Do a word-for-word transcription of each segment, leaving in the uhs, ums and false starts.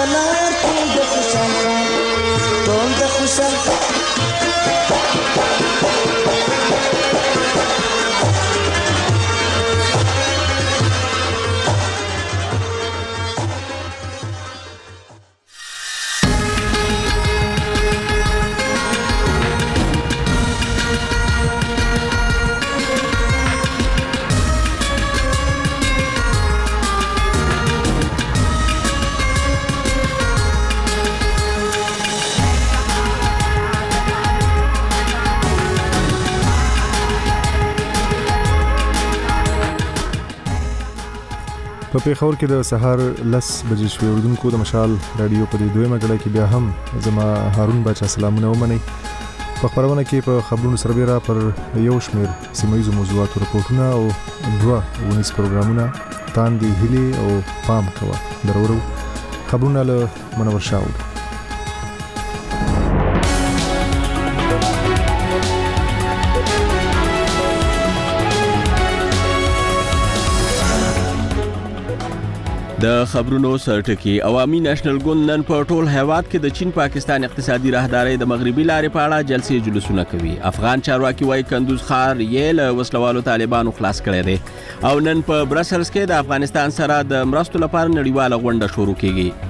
پلار ټول د خوشحال خان ټول د خوشحال په پیښور کې د سهار لس بجې شوې اردوونکو د مشال رادیو په دې دویمه غړې کې بیا هم زما هارون بچا سلامونه ومني. په خبرونه کې په خبرونو سربېره پر یو شمېر سیمه ییزو موضوعاتو رپورټونه او دوه ونیز پروګرامونه تاندې هیلې او پام کوه درورو خبرونه له منور شاو. د خبرونو سرټکی عوامي نېشنل ګوند نن په ټول هیواد کې د چین پاکستان اقتصادي راهدارۍ د مغربي لارې په اړه جلسې جلوسونه کوي. افغان چارواکي وايي کندوز ښار یې له وسلوالو طالبانو خلاص کړی دی او نن په برسلز کې د افغانستان سره د مرستو لپاره نړیواله غونډه شروع کیږي.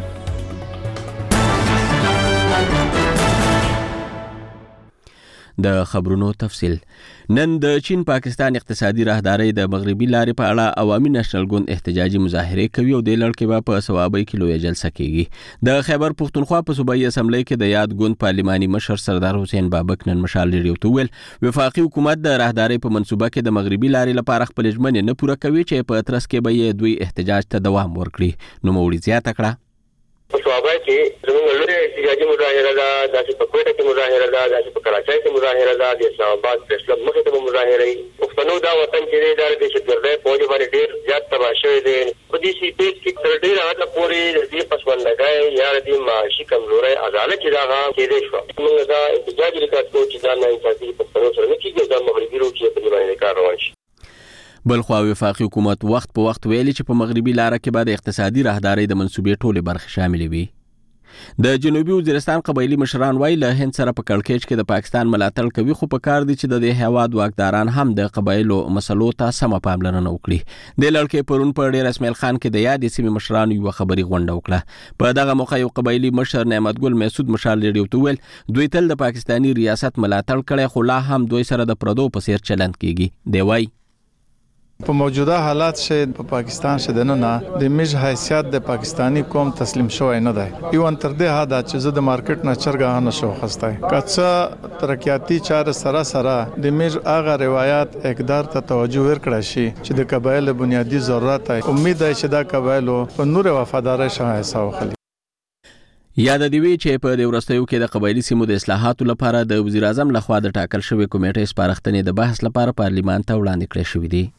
د خبرونو تفصیل. نن د چین پاکستان اقتصادي راهدارۍ د مغربي لارې په اړه عوامي نېشنل ګوند احتجاجي مظاهرې کوي او د لړ کې به په ثوابۍ کې لویه جلسه کیږي. د خیبر پښتونخوا په صوبایي اسمبلی کې د یاد ګوند پارلماني مشر سردار حسین بابک نن مشال ریډیو ته وویل وفاقي حکومت د راهدارۍ په منصوبه کې د مغربي لارې لپاره خپل ژمنې نه پوره کوي چې په اترس کې به یې دوی احتجاج ته دوام ورکړي. نوموړي زیاته کړه په صوبای کې زموږ لوی احتجاجي مظاهره ده، داسې په کوټه کې مظاهره ده، داسې په کراچۍ کې مظاهره ده، د اسلام آباد پریس کلب مخې ته مظاهره وي. پښتنو دا وطن چې دی دا د دهشتګردۍ په وجه باندې ډېر زیات تباه شوی دی. په دې سی پیج کې تر ډېره حده پورې د دې پسوندګۍ یا د دې معاشي کمزورۍ عدالت چې دغه کېدی شوه. موږ دا احتجاج ریکارډ کوو چې دا ناانصافي پښتنو سره نه کېږي، دا مغربي روح چې په دې باندې کار روان شي. بلخوا وفاقي حکومت وخت په وخت ویلي چې په مغربي لاره کې به د اقتصادي راهدارۍ د منصوبې ټولې برخې شاملې وي. د جنوبي وزیرستان قبایلي مشران وایي له هند سره په کړکېچ کې د پاکستان ملاتړ کوي، خو په کار دي چې د دې هیواد واکداران هم د قبایلو مسلو ته سمه پاملرنه وکړي. د لړ کې پرون په ډېر اسماعیل خان کې د یادې سیمې مشرانو یوه خبري غونډه وکړه. په دغه موقع یو قبایلي مشر نعمت ګل محسود مشال ریډیو ته وویل دوی تل د پاکستاني ریاست ملاتړ کړی خو لا هم دوی سره د پردو په څیر چلند کیږي. دی وایي په موجوده حالات شه په پاکستان شه د نه د میج حیثیت د پاکستانی قوم تسلیم شوی نه دی. یو تر دې حد چې زه د مارکیټ نه چرګه نه شو خستای کڅه ترقیاتی چار سره سره د میج اغه روایت اقدار ته توجه ورکړی شي چې د قبایل بنیادی ضرورت دی. امید ده چې دا قبایلو په نور وفادار شاه حساب خلی. یاد دی وی چې په د ورستیو کې د قبایلی سیمو د اصلاحاتو لپاره د وزیر اعظم لخوا د ټاکل شوی کمیټې سپارښتنې د بحث لپاره پارلیمان ته وړاندې کړې شوې دي.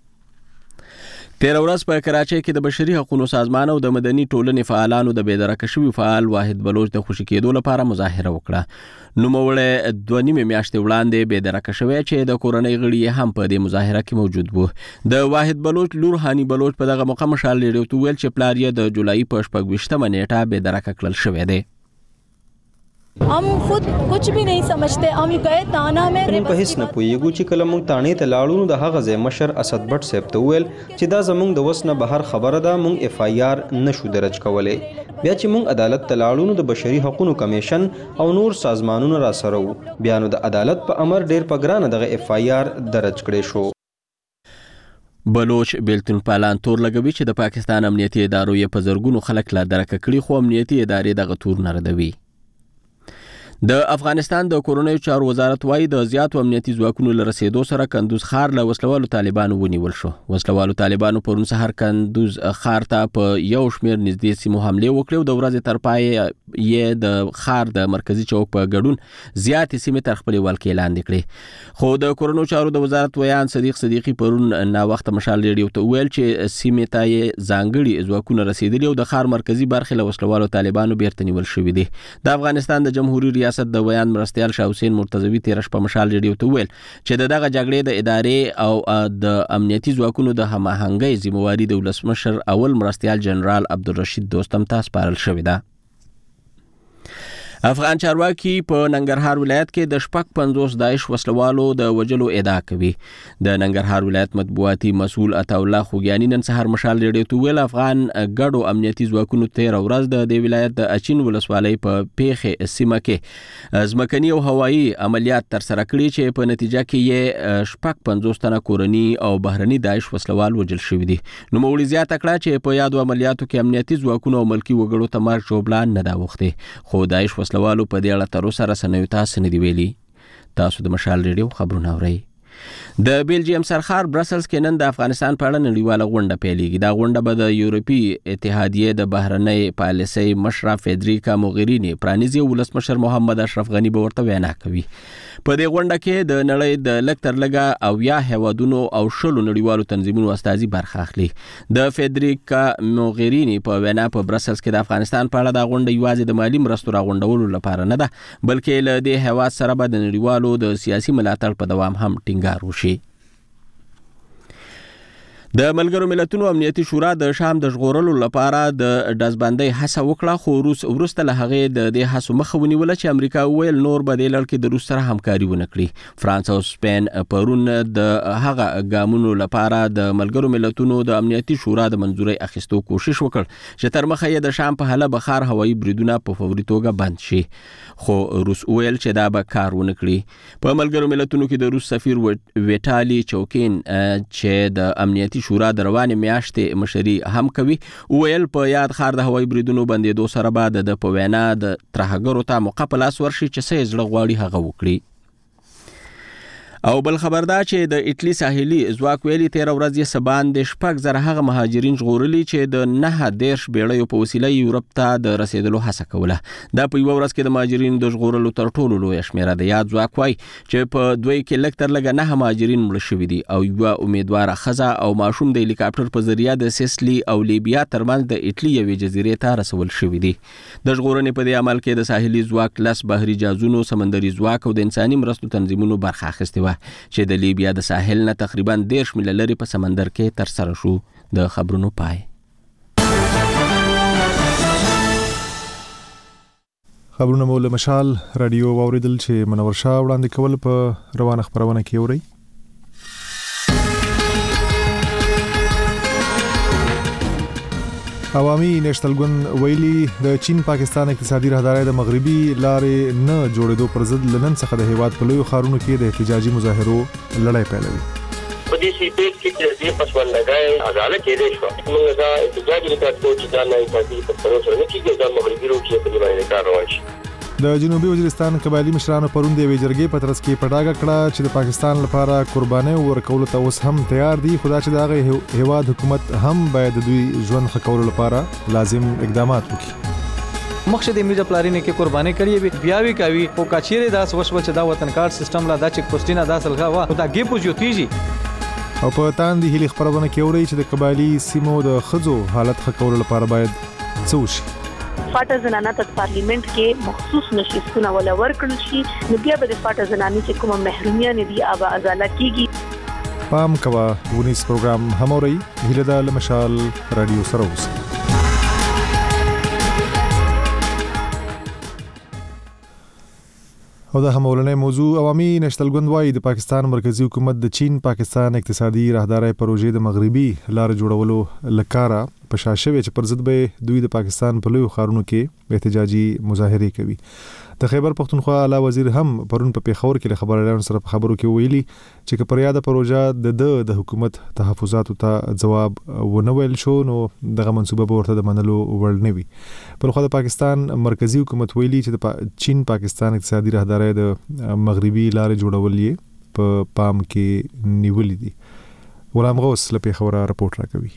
تیر ورځ په کراچۍ کې د بشري حقوقو سازمان او د مدني ټولنې فعالانو د بېدرکه شوي فعال واحد بلوچ د خوشي کېدو لپاره مظاهره وکړه. نوموړی دوه نیمې میاشتې وړاندې بېدرکه شوی چې د کورنۍ غړي هم په دې مظاهره کې موجود وو. د واحد بلوچ لور هاني بلوچ په دغه موقع مشال ریډیو ته وویل چې پلار یې د جولای په شپږ ویشتمه نیټه بېدرکه کړل شوی دی. हम खुद कुछ भी नहीं समझते. हम गए ताना में په هیڅ نه پوهیږو چې کله موږ تانې ته لاړو نو د هغه ځای مشر اسد بټ صاحب ته وویل چې دا زموږ د وس نه بهر خبره ده، موږ اف آی آر نشو درج کولی. بیا چې موږ عدالت ته لاړو نو د بشري حقوقو کمیشن او نور سازمانونه را سره وو. بیا نو د عدالت په امر ډیر په ګرانه دغه اف آی آر درج کړی شو. بلوچ بیلتون پالان تور لګوي چې د پاکستان امنیتي ادارو یې په زرګونو خلک لا درکه کړي خو امنیتي ادارې دغه تور نه ردوي. د افغانستان د کورونیو چارو وزارت وايي د زیاتو امنیتي ځواکونو له رسېدو سره کندوز ښار له وسلوالو طالبانو ونیول شو. وسلوالو طالبانو پرون سهار کندوز ښار ته په یو شمېر نږدې سیمو حملې وکړې او د ورځې تر پایه یې د خار د مرکزی چوک په ګډون زیاتې سیمې تر خپل ولکې لاندې کړې. خو د کورونو چارو د وزارت ویان صدیق صدیقی پرون نا وخت مشال ریډیو ته ویل چې سیمې ته یې ځانګړي ځواکونه رسیدلي او د خار مرکزی برخې له وسلوالو طالبانو بیرته نیول شوي دي. د افغانستان د جمهوریت ریاست د ویان مرستیال شاه حسین مرتضوی تیرش په مشال ریډیو ته ویل چې د دغه جګړې د ادارې او د امنیتي ځواکونو د هماهنګۍ ذمہواری د ولسمشر اول مرستیال جنرال عبدالرشید دوستم ته سپارل شوې ده. افغان چارواکي په ننګرهار ولایت کې د شپږ پنځوس داعش وسلوالو د وجلو ادعا کوي. د ننګرهار ولایت مطبوعاتي مسؤل عطا الله خوګیاني نن سهار مشال ریډیو ته ویل افغان ګډو امنیتي ځواکونو تیر ورځ د دې ولایت د اچین ولسوالۍ په پیښې سیمه کې ځمکني او هوایي عملیات تر سره کړي چې په نتیجه کې یې شپږ پنځوس تنه کورني او بهرني داعش وسلوال وجل شوي دي. نو موړي زیاته کړه چې په یادو عملیاتو کې امنیتي ځواکونو او ملکی وګړو ته مرګ جوړبلان نه دا وخته. خو داعش وسلوالو په دې اړه تر اوسه رسنیو ته نه دی ویلي. تاسو د مشال ریډیو خبرونه اورئ. د بیلجیم سرخار برسلز کې نن د افغانستان په اړه نړیواله غونډه پیلېږي. دا غونډه به د یورپي اتحادیې د بهرنۍ پالیسۍ مشره فیدریکا موغرینی پرانیزي او ولسمشر محمد اشرف غنی به ورته وینا کوي. په دې غونډه کې د نړۍ د لږ تر لږه اویا هیوادونو او شلو نړیوالو تنظیمونو استازي برخه اخلي. د فیدریکا موغرینی په وینا په برسلز کې د افغانستان په اړه دا غونډه یوازې د مالی مرستو راغونډولو لپاره نه ده بلکې له دې هیواد سره به د نړیوالو د سیاسي ملاتړ په دوام هم ټینګار وشي. د ملګرو ملتونو امنیتي شورا د شام د ژغورلو لپاره د ډزبندۍ هڅه وکړه خو روس وروسته له هغې د دې هڅو مخه ونیوله چې امریکا وویل نور به دې لړ کې د روس سره همکاري ونه کړي. فرانس او سپین پرون د هغه ګامونو لپاره د ملګرو ملتونو د امنیتي شورا د منظورۍ اخیستو کوشش وکړ چې تر مخه یې د شام په حله بخار هوایي بریدونه په فوري توګه بند شي. خو روس وویل چې دا به کار ونه کړي. په ملګرو ملتونو کې د روس سفیر ویټالي چوکین چې د امنیتي شورا د روانې میاشتې مشري هم کوي ویل په یاد خار د هوایي بریدونو بندېدو سره به د په وینا د ترهګرو ته موقع په لاس ورشي چې څه یې زړه غواړي هغه وکړي. او بل خبر دا چې د ایټلی ساحلي ځواک ویلي تیر ورځ یې سبان د شپږ زره هغه مهاجرین ژغورلي چې د نه دیرش بیړیو په وسیله یورپ ته د رسیدلو هڅه کوله. دا په یوه ورځ کې د مهاجرینو د ژغورلو تر ټولو لویه شمېره ده. یاد ځواک وایي چې په دوی کې لږ تر لږه نه مهاجرین مړه شوي دي او یوه امیدواره ښځه او ماشوم د هلیکاپټر په ذریعه د سیسلی او لیبیا ترمنځ د ایټلی یوې جزیرې ته رسول شوي دي. د ژغورنې په دې عمل کې د ساحلي ځواک لس بحري جهازونو سمندري ځواک او د انساني مرستو تنظیمونو برخه اخیستې وه چې د لیبیا د ساحل نه تقریبا دیرش میله لرې په سمندر کې تر سره شو. د خبرونو پای. خبرونه مو له مشال رادیو واوریدل چې منور شاه وړاندې کول په روانه خبرونه کې اوري. عوامي نېشنل ګوند ویلي د چین پاکستان اقتصادي راهدارۍ د مغربي لارې نه جوړېدو پر ضد لنن څخه د هیواد په لویو ښارونو کې د احتجاجي مظاهرو لړۍ پیلوي. په دې شي په کې چې دې پسولګای عدالت کې شو موږ دا احتجاجي ریکارډ چې دا نه انتخابي په څیر سره نه کیږي د مغربي روکي په باندې کار روان شي. د جنوبي وزیرستان قبایلی مشرانو پرون د وی جرګې په ترڅ کې پډاګه کړه چې د پاکستان لپاره قرباني ورکول ته اوس هم تیار دي خدا چې دغه هیواد حکومت هم باید د دوی ژوند ښه کولو لپاره لازم اقدامات وکړي. مقصد میجا پلارینه کې قرباني کړې بیا وی کوي او کچېره داس وشو چې دا وطن کار سیستم لا دا چې پوسټینا داسل غوا او دا ګیپو جو تیږي او په تاندې هلي خبرونه کې اوري چې د قبایلی سیمو د خزو حالت ښه کولو لپاره باید څه وشي. فاټه زنانه ته پارلیمنت کې مخصوص نشستونه ولا ورکړل شي نو بیا به د فاټه زنانه چې کومه محرومیت دي ابا ازاله کیږي. پام کوا ونیس پروګرام هم اوري هله د مشال رادیو سره اوس. او د همولنې موضوع عوامي نېشنل ګوند وايي د پاکستان مرکزی حکومت د چین پاکستان اقتصادي راهدارۍ پروژې د مغربي لار جوړولو لکاره په شاشه چې پر ضد به دوی د پاکستان په لویو ښارونو کې احتجاجي مظاهره کوي. د خیبر پختونخوا اعلی وزیر هم پرون په پیښور کې خبريالانو سره په خبرو کې ویلي چې که پر یاده پروژه د د حکومت تحفظاتو ته جواب ونه ویل شو نو دغه منصوبه به ورته د منلو وړ نه وي. په خو د پاکستان مرکزی حکومت ویلي چې د چین پاکستان اقتصادي راهدارۍ د مغربي لارې جوړول یې په پام کې نیولې دي. غلام غوث له پیښور راپورټ راکوي.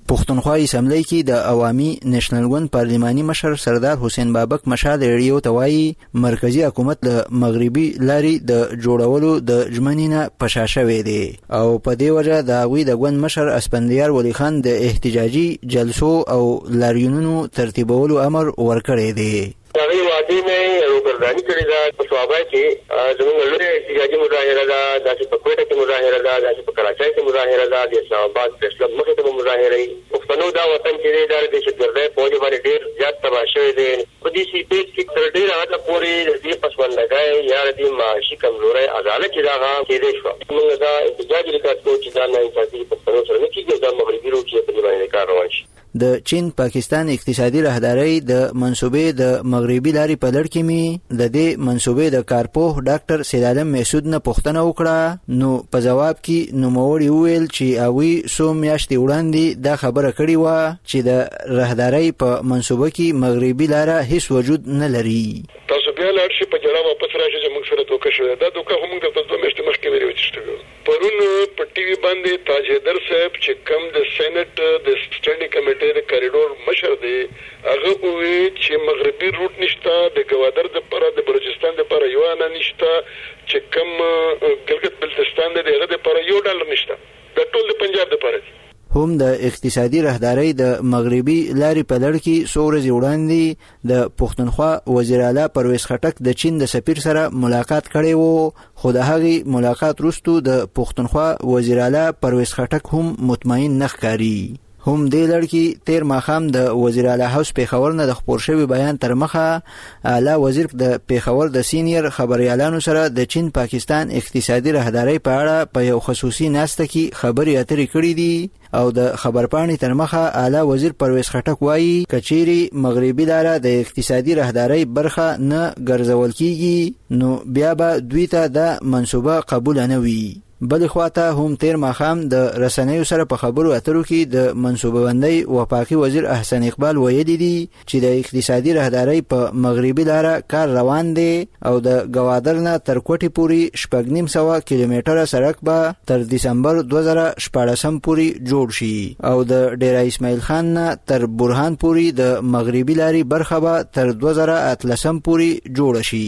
پښتونخوا اسمبلی کې د عوامي نېشنل ګوند پارلماني مشر سردار حسین بابک مشال ریډیو ته وایي مرکزی حکومت له مغربي لاري د جوړولو د ژمنې نه پشا شوی دی او په دې وجه د هغوی د ګوند مشر اسپندیار ولی خان د احتجاجي جلسو او لاریونونو ترتیبولو امر ورکړی دی. هغه وادي نه یو ګردانی کړی دا په صوابای کې زموږ لوري احتجاجي مظاهره ده داسې په کوټه کې مظاهره ده داسې په کراچۍ کې مظاهره ده د اسلام آباد پریس کلب مخې ته مظاهره ای پښتنو دا وطن چې دی دا د دهشتګردۍ فوج باندې ډېر زیات تباه شوی دی په دې سي پیج کې تر ډېره حده پورې د دې پسوندګۍ یا د دې معاشي کمزورۍ عدالت چې دا هغه کېدی شوه موږ دا احتجاج ریکارډ کوو چې دا ناانصافي پښتنو سره نه کېږي دا مغربي روح چې په دې باندې کار روان شي. د چین پاکستان اقتصادي راهداري د منصوبې د مغربي لارې په لړ کې می د دې منصوبې د کارپوه ډاکټر سید عالم مسعود نه پوښتنه وکړه نو په جواب کې نوموړي وویل چې اوی څو میاشتې وړاندې دا خبره کړې وه چې د راهداري په منصوبه کې مغربي لاره هیڅ وجود نه لري. تاسو بیا لاړ شئ په جلا واپس راشئ چې موږ سره دوکه شوې دا دوکه هم موږ د دوه میاشتې مخکې ویلې وه چې پرون په ټي وي باندې تاج حیدر صاحب چې کوم د سېنټ د سټینډینګ کمیټې د کریډور مشر دی هغه وویل چې مغربي روټ نشته د ګوادر دپاره د بلوچستان دپاره یو انا نشته چې کوم ګلګت بلتستان دی هغه دپاره یو ډالر نشته دا ټول د پنجاب دپاره دی. هم د اقتصادي راهداري د مغربي لارې په لړ کې څو ورځې وړاندې د پښتونخوا وزیر اعلی پرویز خټک د چین د سفیر سره ملاقات کړی و خو د هغې ملاقات وروستو د پښتونخوا وزیر اعلی پرویز خټک هم مطمئن نه ښکاري. هم دې لړ کې تیر ماښام د وزیر اعلی هاوس پیښور نه د خپور شوي بیان تر مخه اعلی وزیر د پیښور د سینیر خبریالانو سره د چین پاکستان اقتصادي راهداري په اړه په یو خصوصي ناسته کې خبرې اترې کړې دي او د خبرپاڼې تر مخه اعلی وزیر پرویز خټک وایي کچيري مغربي لاره د اقتصادي راهداري برخه نه ګرځول کیږي نو بیا به دوی ته د منصوبه قبول نه وي. بل خواته هم تیر ماښام د رسنیو سره په خبرو اترو کې د منصوبه بندۍ وفاقي وزیر احسن اقبال ویلي دي چې د اقتصادي راهداري په مغربي لاره کار روان دی او د ګوادر نه تر کوټې پورې شپږ نیم سوه کیلومتره سړک به تر دسمبر دوه زره شپاړسم پورې جوړ شي او د ډیره اسماعیل خان نه تر برهان پورې د مغربي لارې برخه به تر دوه زره اتلسم پورې جوړه شي.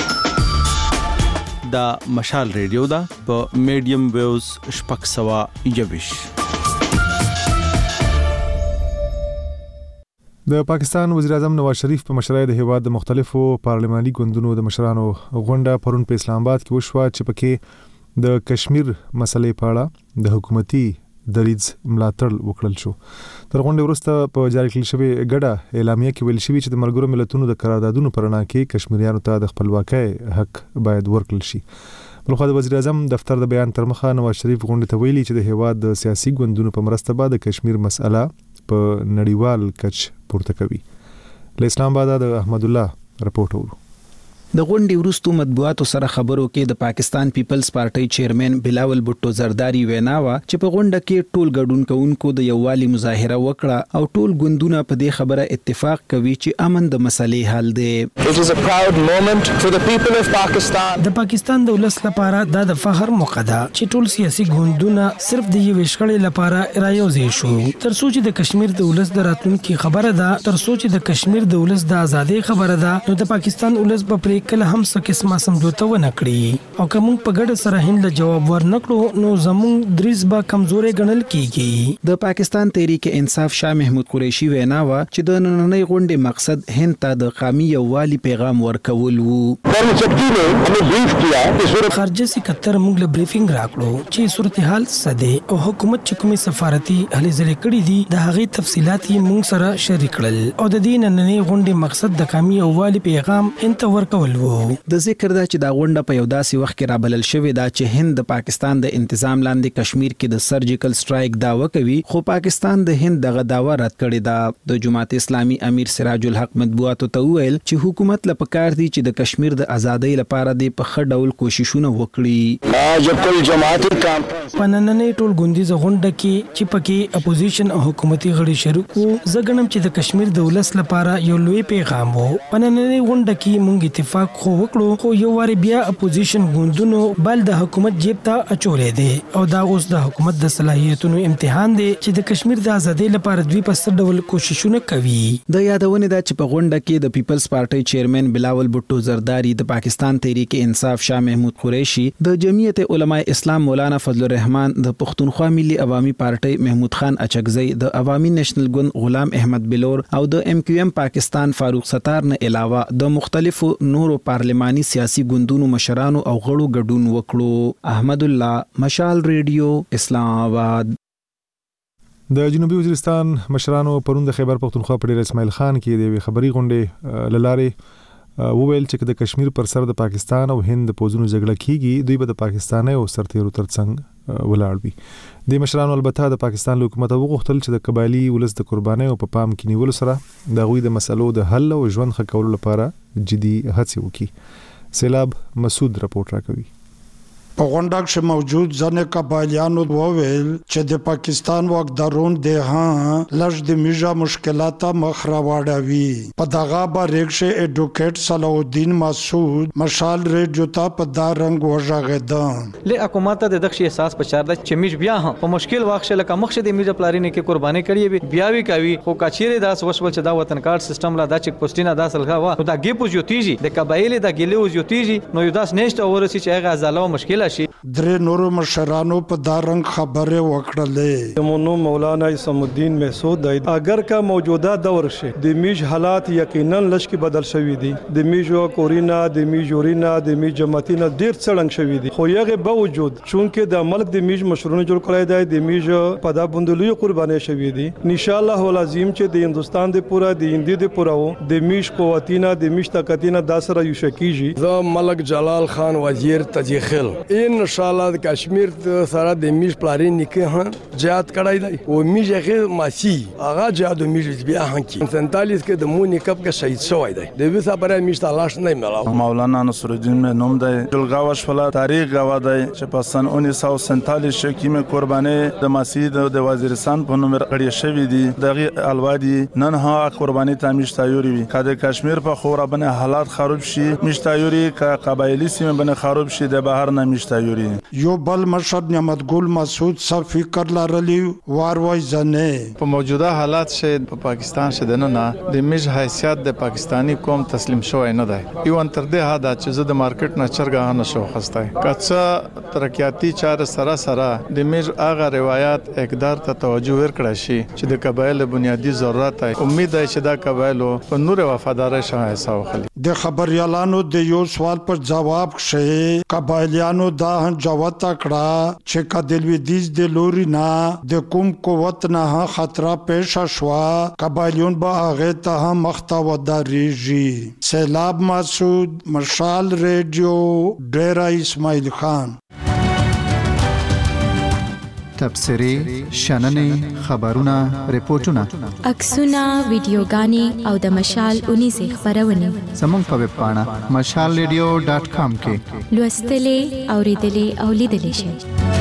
دا مشال ریډیو دا په میډیم ویوز شپږ سوه یوویش. د پاکستان وزیر اعظم نواز شریف په مشرۍ د هیواد د مختلفو پارلماني ګوندونو د مشرانو غونډه پرون په اسلام آباد کې وشوه چې پکې د کشمیر مسلې په اړه د حکومتي دریځ ملاتړ وکړل شو. تر غونډې وروسته په جاری کړل شوې ګډه اعلامیه کې ویل شوي چې د ملګرو ملتونو د قراردادونو په رڼا کې کشمیریانو ته د خپلواکۍ حق باید ورکړل شي. بلخوا د وزیر اعظم دفتر د بیان تر مخه نواز شریف غونډې ته ویلي چې د هیواد د سیاسي ګوندونو په مرسته به د کشمیر مسله په نړیوال کچ پورته کوي. له اسلام آباد د احمد الله رپورټ ورو. د غونډې وروسته مطبوعاتو سره خبرو کې د پاکستان پیپلز پارټي چیرمن بلاول بوټو زرداری وینا وا چې په غونډه کې ټول ګډون کوونکو د یووالي مظاهره وکړه او ټول ګوندونه په دې خبره اتفاق کوي چې امن د مسلې حل دی. It is a proud moment for the people of Pakistan. د پاکستان د ولس لپاره دا د فخر موقع ده چې ټول سیاسي ګوندونه صرف د یوې شخړې لپاره رايوځي شو تر څو چې د کشمیر د ولس د راتلونکي خبره ده تر څو چې د کشمیر د ولس د ازادۍ خبره ده نو د پاکستان ولس په کله هم څه قسمه سمجوته ونه کړي او کوم په ګډه سره هند له جواب ورنکړو نو زموږ دریځ به کمزوري ګڼل کیږي. د پاکستان تحریک انصاف شاه محمود قریشي وینا وا چې د نننۍ غونډې مقصد هند ته د قومي یووالي پیغام ورکول وو. خارجه سکرټر موږ له بریفینګ راکړو چې صورتحال څه دی او حکومت چې کومې سفارتي هلې ځلې کړې دي د هغې تفصیلات یې موږ سره شریک کړل او د دې نننۍ غونډې مقصد د قومي یووالي پیغام هند ته ورکول وو. د ذکر دا چې دا غونډه په یو داسې وخت کې رابلل شوې ده چې هند د پاکستان د انتظام لاندې کشمیر کې د سرجیکل سټرایک داوا کوي خو پاکستان د هند دغه داوا رد کړې ده. د جماعت اسلامي امیر سراج الحق مطبوعاتو ته وویل چې حکومت له پکار دی چې د کشمیر د ازادۍ لپاره د په ښه ډول کوششونه وکړي. په نننۍ ټول ګوندیزه غونډه کې چې پکې اپوزیشن او حکومتي غړي شریک وو زه ګڼم چې د کشمیر د ولس لپاره یو لوی پیغام وو. په نننۍ غونډه کې موږ اتفاق اتفاق خو وکړو خو یو واری بیا اپوزیشن ګوندونو بل د حکومت جیب ته اچولې دي او دا اوس د حکومت د صلاحیتونو امتحان دی چې د کشمیر د ازادۍ لپاره دوی په ستر ډول کوششونه کوي. د یادونه ده چې په غونډه کې د پیپلز پارټي چیرمن بلاول بوټو زرداری، د پاکستان تحریک انصاف شاه محمود قریشي، د جمعیت علماء اسلام مولانا فضل الرحمن، د پښتونخوا ملي عوامي پارټي محمود خان اچکزی، د عوامي نېشنل ګوند غلام احمد بلور او د ایم کیو ایم پاکستان فاروق ستار نه علاوه د مختلفو نورو پارلماني سیاسي ګوندونو مشرانو او غړو ګډون وکړو. احمد الله، مشال ریډیو، اسلام آباد. د جنوبي وزیرستان مشرانو پرون د خیبر پختونخوا په ډیر اسماعیل خان کې د خبري غونډې للارې وویل چې د کشمیر پر سر د پاکستان او هند پوزونو جګړه کیږي، دوی به د پاکستان او سرتیرو ترڅنګ ولاړ وي. د مشرانو البته د پاکستان حکومت وغوښتل چې د قبایلی ولس د قربانۍ او په پام کې نیول سره د غوي د مسلو د حل او ژوند ښه کولو لپاره جدي هڅې وکړي. سیلاب مسعود رپورټ راکوي. په غونډه کې موجود ځنې قبایلیانو وویل چې د پاکستان واکدارون د ها لږ د میجا مشکلات مخ راوړوي. په دغه باندې چې اډوکیټ صلاح الدین مسعود مشال ریډیو ته په دا رنګ وژغېد. له حکومت د دغه احساس په چار د چې میج بیا هم په مشکل واخ لکه مخ د میجا پلارینه کې قرباني کړی بیا وی کوي خو کچېره داس وشول چې دا وطن کارت سیستم لا د چک پوسټینا داس لغه وا دا ګیپو جوتیږي د قبایل د ګلیو جوتیږي نو یو داس نشته ورسي چې هغه ازاله مشکل شي. درې نورو مشرانو په دا رنګ خبره وکړلې. مونو مولانا اسم الدین محسود دی اگر کا موجوده دور شه د میج حالات یقینا لشکې بدل شوې دي، د میجو کورینا د میجورینا د میج جماعتینا ډیر څړنګ شوې دي، خو یغه باوجود چونکه د ملک د میج مشرونه جوړ کړی دی د میج په دا بندلوی قرباني شوې دي. ان شاء الله ولازم چې د هندستان د پورا د هندي د پورا د میج قوتینا د میج طاقتینا د سره یو شکیږي. زه ملک جلال خان وزیر تجیخل ان شاء الله د کشمیر سره د میج پلارین نکه ها جهاد کړای دی او میج هغه ماسی هغه جهاد میج بیا هان کی سنتالیس کې د مونی کپ کې شهید شوی دی د وسه برای میج تلاش نه ملاو. مولانا نصر الدین نوم دی جلګاوش فلا تاریخ غوا دی چې په سن انیس سو سینتالیس کې مې قرباني د ماسی د وزیرستان په نوم کړی شوی دی دغه الوادي نن ها قرباني تامیش تایوري وي کله کشمیر په خورا بنه حالات خراب شي میش تایوري کا قبایلی سیمه بنه خراب شي د بهر نه میش تایوري. یو بل مشر نعمت ګل مسعود څه فکر لرلی واروي ځنه په موجوده حالات شه په پاکستان شه دنه نه د میج حیثیت د پاکستانی قوم تسلیم شوی نه دی. یو انتر ده هدا چې زه د مارکیټ نه چرګه نه شو خستای کڅه ترقیاتی چاره سره سره د میج اغه روایت اقدار ته توجه ورکړی شي چې د قبایل بنیادی ضرورت ہے. امید ده چې دا قبایلو په نور وفادار شاه حساب خلی. د خبريالانو د یو سوال پر جواب شه قبایلیانو دا جواب تکړه چې کدلوی دیز د لوري نه د کوم قوت نه خطر پیش شوا قبایلیون به هغه ته مخته ودارېږي. سیلاب مسعود، مشال ریډیو، ډیرا اسماعیل خان. تبصرې، شننې، خبرونه، ریپورتونه، عکسونه، ویډیوګانې او د مشال اونیزه خبرونه زموږ په ویب پاڼه مشال ریډیو ډاټ کام کې لوستلې، اوریدلې او لیدلې شئ.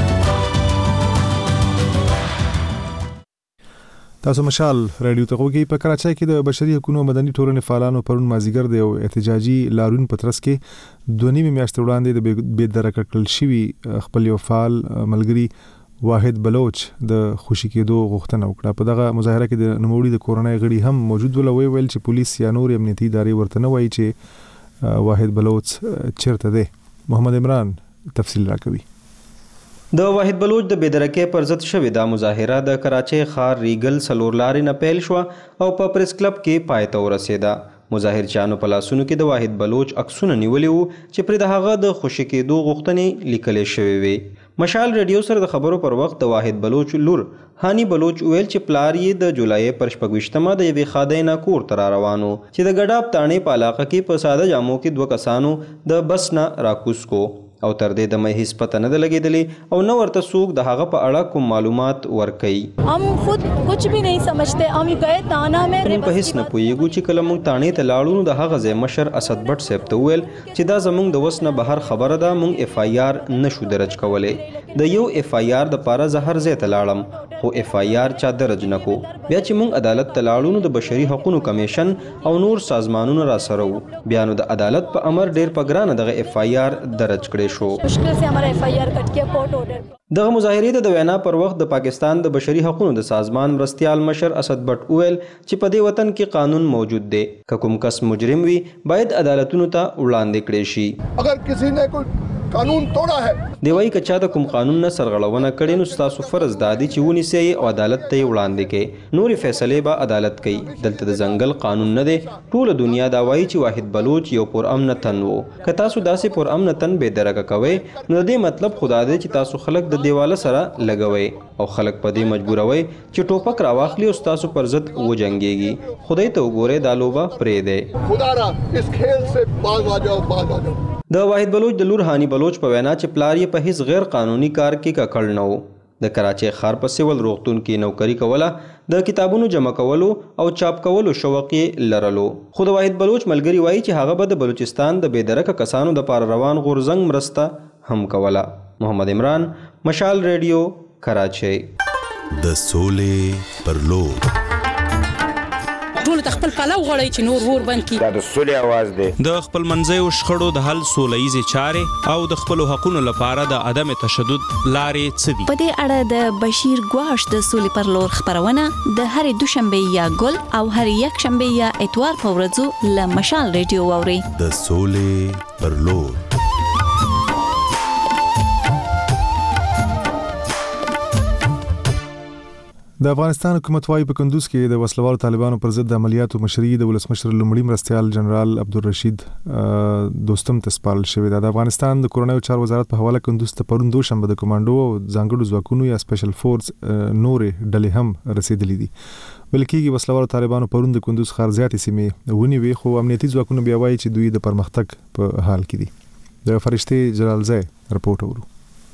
تاسو مشال رادیو ته وګورئ. په کراچۍ کې د بشري حقوقو مدني ټولنې فعالانو پرون مازیګر د یو احتجاجي لاریون په ترڅ کې دوه نیمه میاشتې وړاندې د بې درکه کړل شوي خپل یو فعال ملګری واحد بلوچ د خوشی کېدو غوښتنه وکړه. په دغه مظاهره کې د نوموړي د کورنۍ غړي هم موجود ول. ویل چې پولیس یا نور امنیتي ادارې ورته نه وایي چې واحد بلوچ چیرته دی. محمد عمران تفصیل راکوي. د واحد بلوچ د بېدرکۍ پر ضد شوې دا مظاهره د کراچۍ ښار ریګل څلور لارې نه پیل شوه او په پریس کلب کې پای ته ورسېده. مظاهرچیانو په لاسونو کې د واحد بلوچ عکسونه نیولي وو چې پرې د هغه د خوشي کېدو غوښتنې لیکلې شوې وې. مشال ریډیو سره د خبرو پر وخت د واحد بلوچ لور هانی بلوچ ویل چې پلار یې د جولای پر شپږویشتمه د یوې خادۍ نه کور ته را روانو چې د ګډاب تاڼې په علاقه کې په ساده جامو کې دوه کسانو د بس نه راکوز کو. او تر دې د مې هیڅ پته نه ده لګېدلې او نه ورته څوک د هغه په اړه کوم معلومات ورکوي. हम खुद कुछ भी नहीं समझते. हम गए ताना में موږ په هیڅ نه پوهېږو چې کله موږ تانې ته لاړو نو د هغه ځای مشر اسد بټ صاحب ته وویل چې دا زموږ د وس نه بهر خبره ده، موږ اف آی آر نشو درج کولی. د یو اف آی آر د پاره زه هر ځای ته لاړم خو اف آی آر چا درج نه کو. بیا چې موږ عدالت ته لاړو نو د بشري حقوقو کمیشن او نور سازمانونه را سره وو. بیا نو د عدالت په امر ډیر په ګرانه دغه اف آی آر درج کړی شو. مشکل سے हमारा एफ आई आर कट किया कोर्ट ऑर्डर. دغه مظاهرې د وینا پر وخت د پاکستان د بشري حقوقو د سازمان مرستیال مشر اسد بټ وویل چې په دې وطن کې قانون موجود دی، که کوم کس مجرم وي باید عدالتونو ته وړاندې کړی شي. اگر کسی نے کوئی قانون توڑا ہے دی وایي که چا د کوم قانون نه سرغړونه کړې نو ستاسو فرض دا دی چې ونیسئ او عدالت ته یې وړاندې کړئ. نورې فیصلې به عدالت کوي. دلته د ځنګل قانون نه دی. ټوله دنیا دا وایي چې واحد بلوچ یو پرامنه تن و. که تاسو داسې پرامنه تن بې درکه کوئ نو د دې مطلب خدا دی چې تاسو خلک د دیواله سره لګوئ او خلک په دې مجبوروئ چې ټوپک راواخلي او ستاسو پر ضد وجنګېږي. خدای ته وګورئ دا لوبه پرېږدئ. خدا را اس کھیل سے باز آ جاؤ باز آ جاؤ. د واحد بلوچ د لور هانی بلوچ په وینا چې پلار یې په هیڅ غیر قانوني کار کې ککړ نه و. د کراچۍ ښار په سیول روغتون کې نوکري کوله، د کتابونو جمع کولو او چاپ کولو شوق یې لرلو. خو د واحد بلوچ ملګري وایي چې هغه به د بلوچستان د بېدرکه کسانو د پاره روان غورځنګ مرسته هم کوله. محمد عمران، مشال ریډیو، کراچۍ. د سولې پر لور ټول خپل پلو غړی چې نور ور بند کی. دا د سولې आवाज دی. د خپل منځیو شخړو د حل سولهییزې چارې او د خپل حقوقو لپاره د عدم تشدد لارې څه دي؟ په دې اړه د بشیر ګواش د سولې پر لور خبرونه د هرې دوشنبه یا ګل او هرې یک شنبه یا اتوار په ورځو له مشال ریډیو واوري. د سولې پر لور. د افغانستان حکومت وايي په کندوز کې د وسلوالو طالبانو پر ضد د عملیاتو مشري د ولسمشر لومړي مرستیال جنرال عبدالرشید دوستم ته سپارل شوې ده. د افغانستان د کورنیو چارو وزارت په حواله کندوز ته پرون دوشنبه د کمانډو او ځانګړو ځواکونو یا سپیشل فورس نورې ډلې هم رسیدلې دي. بل کېږي وسلوالو طالبانو پرون د کندوز ښار زیاتې سیمې ونیوې، خو امنیتي ځواکونه بیا وایي چې دوی د پرمختګ په حال کې دي. د فرشتې جلالزی رپورټ اورو.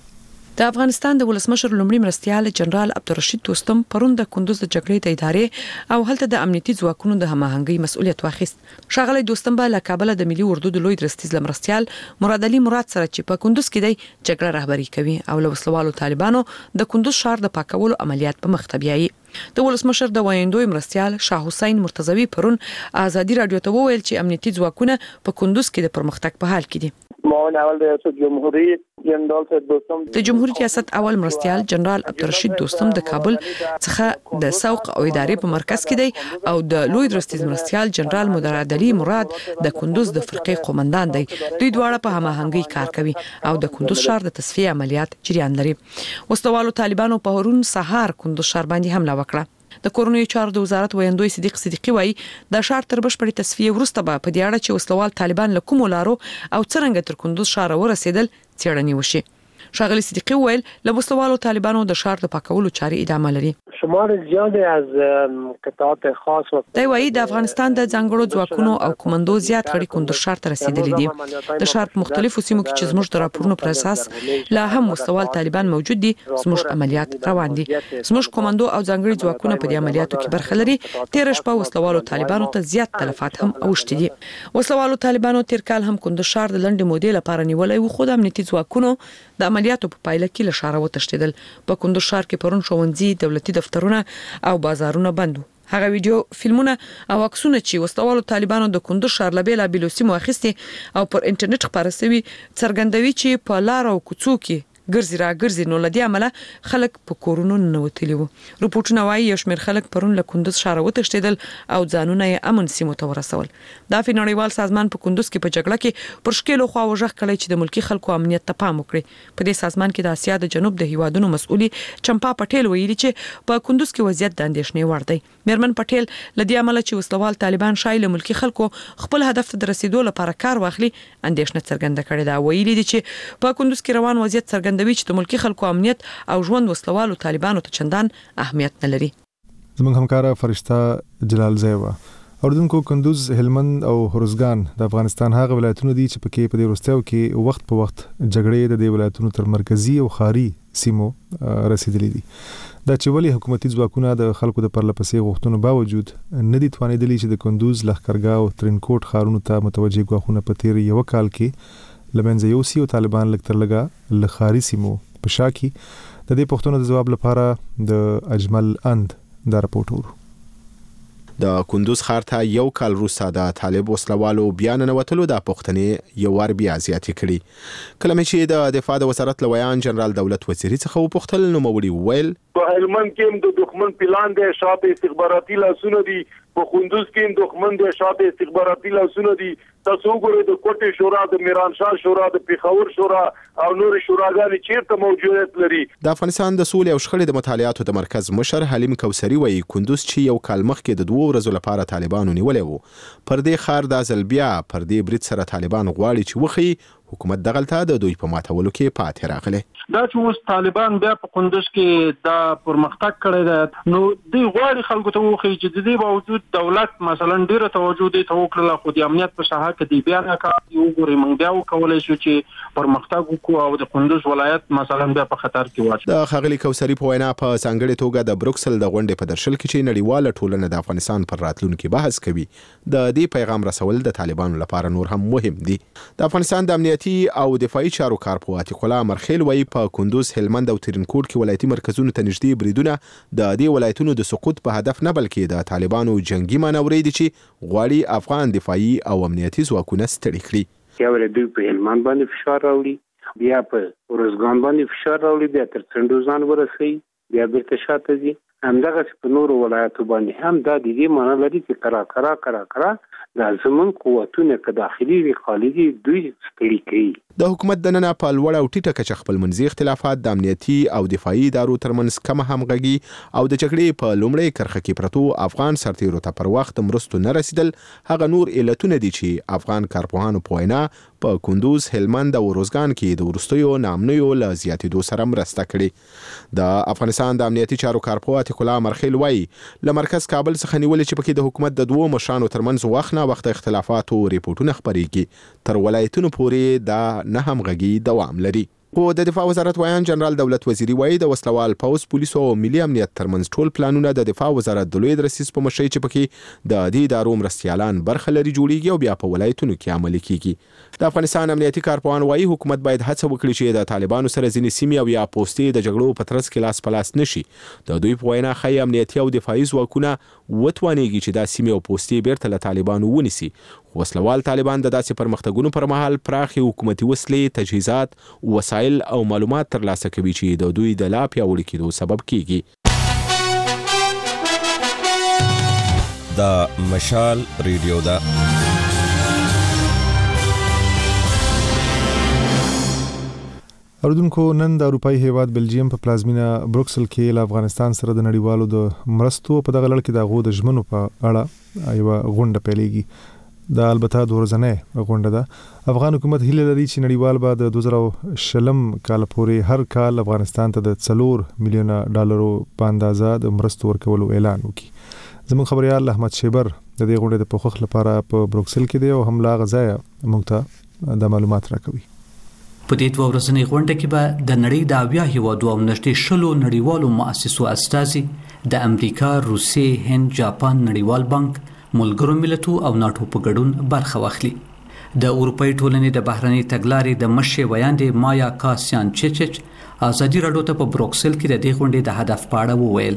د افغانستان د ولسمشر لومړي مرستیال جنرال عبدالرشید دوستم پرون د کندوز د جګړې د ادارې او هلته د امنیتي ځواکونو د هماهنګۍ مسؤلیت واخیست. ښاغلی دوستم به له کابل د ملي اردو د لوی درستیز مرستیال مراد علي مراد سره چې په کندوز کې د جګړه رهبری کوي او له وسلوالو طالبانو د کندوز ښار د پاکولو عملیات په مخ ته بیایي. د ولسمشر د وایندوی مرستیال شاه حسین مرتضوی پرون آزادي رادیو ته وویل چې امنیتي ځواکونه په کندوز کې د پرمختګ په حال کې دي. معاون اول ریاست جمهوریت جنرال صاحب دوستم د جمهوریت ریاست اول مرستیال جنرال عبدالرشید دوستم د کابل څخه د سوق او ادارې په مرکز کې دی او د لوی درستیز مرستیال جنرال مراد علي مراد د کندوز د فرقې قومندان دی. دوی دواړه په هماهنګۍ کار کوي او د کندوز ښار د تصفیه عملیات جریان لري. وسلوالو طالبانو په هرون سهار کندوز ښار باندې حمله وکړه. د کورنیو چارو د وزارت وایندوی صدیق صدیقی وایي د ښار تر بشپړې تصفیې وروسته به په دې اړه چې وسلوال طالبان له کومو لارو او څرنګه تر کندوز ښار ورسېدل څېړنې وشي. ښاغلي صدیقی وویل له وسلوالو طالبانو د ښار د پاکولو چارې ادامه لري. شمار زیات از قطعات خاص و دی وایي د افغانستان د ځانګړو ځواکونو او کمانډو زیات غړي کندوز ښار ته رسیدلي دي. د ښار په مختلفو سیمو کې چې زموږ د راپورونو پر اساس لا هم وسلوال طالبان موجود دي، زموږ عملیات روان دي. زموږ کمانډو او ځانګړي ځواکونه په دې عملیاتو کې برخه لري. تیر شپه وسلوالو طالبانو ته زیات تلفات هم اوښتي دي. وسلوالو طالبانو تیر کال هم کندوز ښار د لنډې مودې لپاره نیولای و، خو د امنیتي ځواکونو د عملیاتو په پایله کې له ښاره وتښتېدل. په کندوز ښار کې پرون ښوونځي، دولتي دفترونه او بازارونه بند وو. هغه ویډیو فلمونه او عکسونه چې وسلوالو طالبانو د کندوز ښار له بېلابېلو سیمو اخیستي او پر انټرنیټ خپاره شوي څرګندوي چې په لار او کوڅو کې ګرځي را ګرځي، نو لدی عمله خلک په کورونو ننوتلي وو. رپورټونه وایي یو شمېر خلک پرون له کندوز ښاره وتښتېدل او ځانونه یې امن سیمو ته ورسول. دا نړیوال سازمان په کندوز کې په جګړه کې پر شکلو خوا وژغ کړی چې د ملکی خلکو امنیت ته پام وکړي. په دې سازمان کې د اسیا د جنوب د هیوادونو مسؤلي چمپا پټیل ویلي چې په کندوز کې وضعیت د اندېښنې وړ دی. میرمن پټیل لدی عمله چې وسلوال طالبان شایله ملکی خلکو خپل هدف ته رسیدو لپاره کار واخلي اندېښنه څرګنده کړې ده. ویلي دي چې په کندوز کې روان وضعیت څرګندوي چې د ملکی خلکو امنیت او ژوند وسلوالو طالبانو ته چندان اهمیت نه لري. زموږ همکاره فرشته جلالزی و اردوونکو کندوز هلمند او هرزګان د افغانستان هغه ولایتونه دي چې پکې په دې وروستیو کې وخت په وخت جګړې د دې ولایتونو تر مرکزی او خاري سیمو رسیدلې دي. دا چې ولې حکومتي ځواکونه د خلکو د پرلپسې غوښتنو باوجود نه دي توانېدلي چې د کندوز، لښکرګاه او ترینکوټ ښارونو ته متوجه غواخونه په تیر یو کال کې لمنځه یوسي او طالبان لږ تر لږه له خاري سیمو په شا کې. د دې پوښتنو د جواب لپاره د اجمل اند دا راپورټ ورو. د کندوز ښار ته یو کال وروسته د طالب وسلوالو بیا ننوتلو د پوښتنې یو وار بیا زیاتې کړي. کله چې د دفاع د وزارت لویان جنرال دولت وزیری څخه وپوښتل نو نوموړي وویل په هلمند کې د دښمن پلان دی، شاته استخباراتي لاسونه دي، په کندوز کې دښمن دی، شاته استخباراتي لاسونه دي. تاسو وګورئ د کوټې شورا، د میرانشاه شورا، د پیښور شورا او نور شوراګانې چیرته موجودیت لري. د افغانستان د سولې او شخړې د مطالعاتو د مرکز مشر حلیم کوثري وایي کندوز چې یو کال مخکې د دوه ورځو لپاره طالبانو نیولې وو، پر دې ښار د ځل بیا پر دې برید سره طالبان غواړي چې وخی حکومت دغلته د دوی په ماتولو کې پاتې راغله. دا چې اوس طالبان بیا په کندوز کې دا پرمختګ کړی دی، نو دوی غواړي خلکو ته وخی چې د دې باوجود دولت مثلا ډیره توجه دي ته وکړه، خو د امنیت په ساحه کې دی بیا نه کوي. وګورئ موږ بیا وکولای شو چې پرمختګ وکړو او د کندوز ولایت مثلا بیا په خطر کې واچو. د خغلی کوثری په وینا په ځانګړي توګه د بروکسل د غونډې په درشل کې چې نړیواله ټولنه د افغانستان پر راتلونکي بحث کوي، د دې پیغام رسول د طالبانو لپاره نور هم مهم دي. د افغانستان د امنیتي او دفاعي چارو کارپو عتیق الله مرخیل وایي په کندوز، هلمند او ترینکوټ کې ولایتي مرکزونو ته نږدې بریدونه د دې ولایتونو د سقوط په هدف نه بلکې د طالبانو جنگي مانورې دي چې غواړي افغان دفاعي او امنیتي ځواکونه ستړي کړي. یو دوی په هلمند باندې فشار راوړي، بیا په ورزګان باندې فشار راوړي، بیا تر څنډوزان ورسوي، بیا بیرته شاته ځي. همدغه په نورو ولایتو باندې هم دا د دې معنی لري چې کرا کرا کرا کرا د زمون قوتونه که داخلي وي خارجي دوی ستړي کوي. د حکومت د نن په لوړ او ټیټه کچه خپل منځي اختلافات د امنیتي او دفاعي ادارو ترمنځ کم همغږي او د جګړې په لومړۍ کرخه کې پرتو افغان سرتیرو ته پر وخت مرستو نه رسیدل هغه نور علتونه دي چې افغان کارپوهانو په وینا په کندوز، هلمند او روزګان کې د ورستیو نامنیو له زیاتېدو سره مرسته کړې. د افغانستان د امنیتي چارو کارپو عتیق الله مرخیل وایي له مرکز کابل څخه نیولې چې پکې د حکومت د دوو مشرانو ترمنځ وخت نه وخت اختلافاتو ریپورتونه خپرېږي تر ولایتونو پورې دا نه همغږي دوام لري. خو د دفاع وزارت ویان جنرال دولت وزیری وایي د وسلوال پوځ، پولیسو او ملي امنیت ترمنځ ټول پلانونه د دفاع وزارت د لوی درسیس په مشرۍ چې پکې د دې ادارو مرستیالان برخه لري جوړیږي او بیا په ولایتونو کې عملي کیږي. د افغانستان امنیتي کارپوهان وایي حکومت باید هڅه وکړي چې د طالبانو سره ځینې سیمې او یا پوستې د جګړو په ترڅ کې لاس په لاس نشي. د دوی په وینا ښایي امنیتي او دفاعي ځواکونه وتوانېږي چې دا سیمې او پوستې بیرته له طالبانو ونیسي. وسلوال طالبان د داسې پرمختګونو پر مهال پراخي حکومتي وسلې، تجهیزات، وسایل او معلومات ترلاسه کوي چې د دوی د لا پیاوړي کېدو سبب کیږي. د مشال ریډیو دا اردوونکو نن د اروپאי هیواد بلجیم په پلازمینا بروکسل کې له افغانستان سره د نړیوالو د مرستو په دغه لړ کې د غو د ژمنو په اړه یو غونډه پیلېږي. دا البته د ورځنۍ غونډه ده. افغان حکومت هیله لري چې نړیوال به د دوه زره شلم کال پورې هر کال افغانستان ته د څلور میلیونه ډالرو په اندازه د مرستو ورکولو اعلان وکړي. زموږ خبريال احمد شیبر د دې غونډې د پوښښ لپاره په بروکسل کې دی او هم لا غځای موږ ته د معلومات راکوي. په دې دوه ورځنۍ غونډه کې به د نړۍ د اویا هیوادو او نږدې شلو نړیوالو مؤسسو استازي د امریکا، روسیې، هند، جاپان، نړیوال بانک، ملګرو ملتو او ناټو په ګډون برخه واخلي. د اروپאי ټولنې د بهرنۍ تګلارې د مشر ویاندې مایا کاسیان چچچ ازادي راډیو ته په بروکسل کې د دې غونډې د هدف په اړه وویل.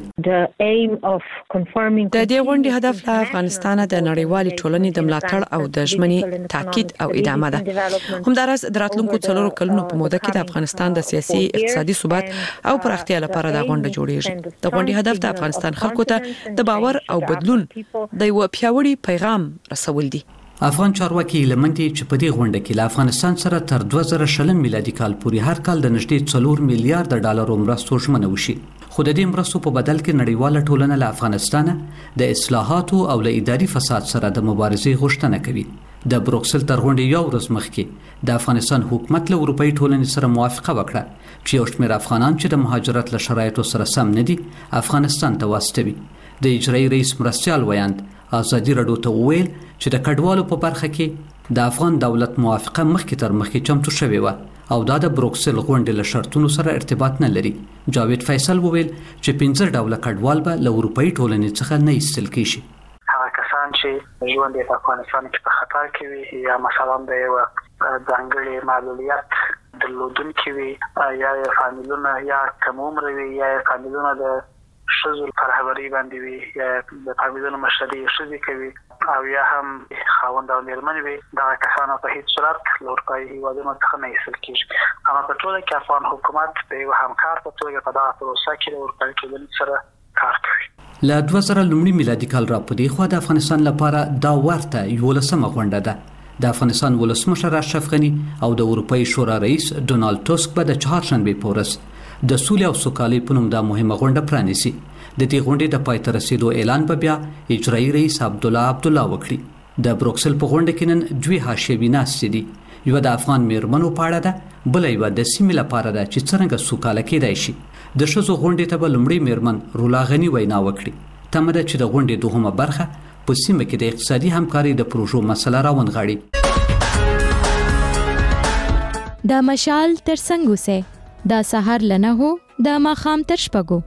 د دې غونډې هدف له افغانستان د نړیوالې ټولنې د ملاتړ او د ژمنې تاکید او ادامه ده. همدارس د راتلونکو څلورو کلونو په موده کې د افغانستان د سیاسي، اقتصادي ثبات او پراختیا لپاره د غونډه جوړیږي. د غونډې هدف د افغانستان خلکو ته د باور او بدلون د یو پیاوړي پیغام رسول دي. افغان چارواکي لمنډي چې په دې غونډه کې له افغانستان سره تر دوه زره شلم میلادي کال پورې هر کال د نږدې څلور میلیارډ ډالرو مرستو ژمنه وشي. خو د دې مرستو په بدل کې نړیواله ټولنه له افغانستان د اصلاحاتو او له اداري فساد سره د مبارزې غوښتنه کوي. د بروکسل تر غونډې یو ورځ مخکې د افغانستان حکومت له اروپאי ټولنې سره موافقه وکړه چې یو شمېر افغانان چې د مهاجرت له شرایطو سره سم نه دي افغانستان ته واستوي. د اجرایي رئیس مرستیال ویاند ازادي راډیو ته وویل چې د کډوالو په برخه کې د افغان دولت موافقه مخکې تر مخکې چمتو شوې وه او دا د بروکسل غونډې له شرطونو سره ارتباط نه لري. جاوید فیصل وویل چې پنځه ډوله کډوال به له اروپایي ټولنې څخه نه ایستل کیشي. هغه کسان چې ژوند په افغانستان کې په خطر کې وي یا مثلا د یو ځانګړي معلولیت درلودونکي وي یا فامیلونه یا کم عمر وي یا فامیلونه د ښځو پر خبري باندې وي یا د فامیلونو مشري ښځې کوي او یا هم خاوند او مېرمن وي، دا کسانو په هیڅ صورت له اروپایي هېوادونو څخه نه ایستل کېږي. اما په ټوله کې افغان حکومت د یو همکار په توګه په دغه پروسه کې د اروپایي ټولنې سره کار کوي. له دوه زره لومړي میلادي کال را په دې خوا د افغانستان لپاره دا ورته یولسمه غونډه ده. د افغانستان ولسمشر اشرف غني او د اروپایي شورا رئیس ډونالد ټسک به د چهارشنبې په ورځ د سولې او سوکالۍ په نوم دا مهمه غونډه پرانیسي. د دې غونډې د پای ته رسیدو اعلان به بیا اجرایي رئیس عبدالله عبدالله وکړي. د بروکسل په غونډه کې نن دوی حاشیوي ناستې دي. یو د افغان میرمنو په اړه ده، بل یو د سیمې لپاره ده چې څنګه سوکاله کېدای شي. د ښځو غونډې ته به لومړی میرمن رولا غني وینا وکړي. تمه ده چې د غونډې دوهمه برخه په سیمه کې د اقتصادي همکارۍ د پروژو مسله راونغاړي. د مشال تر څنګ اوسه د سحر لنه هو د ماخام تر شپږو.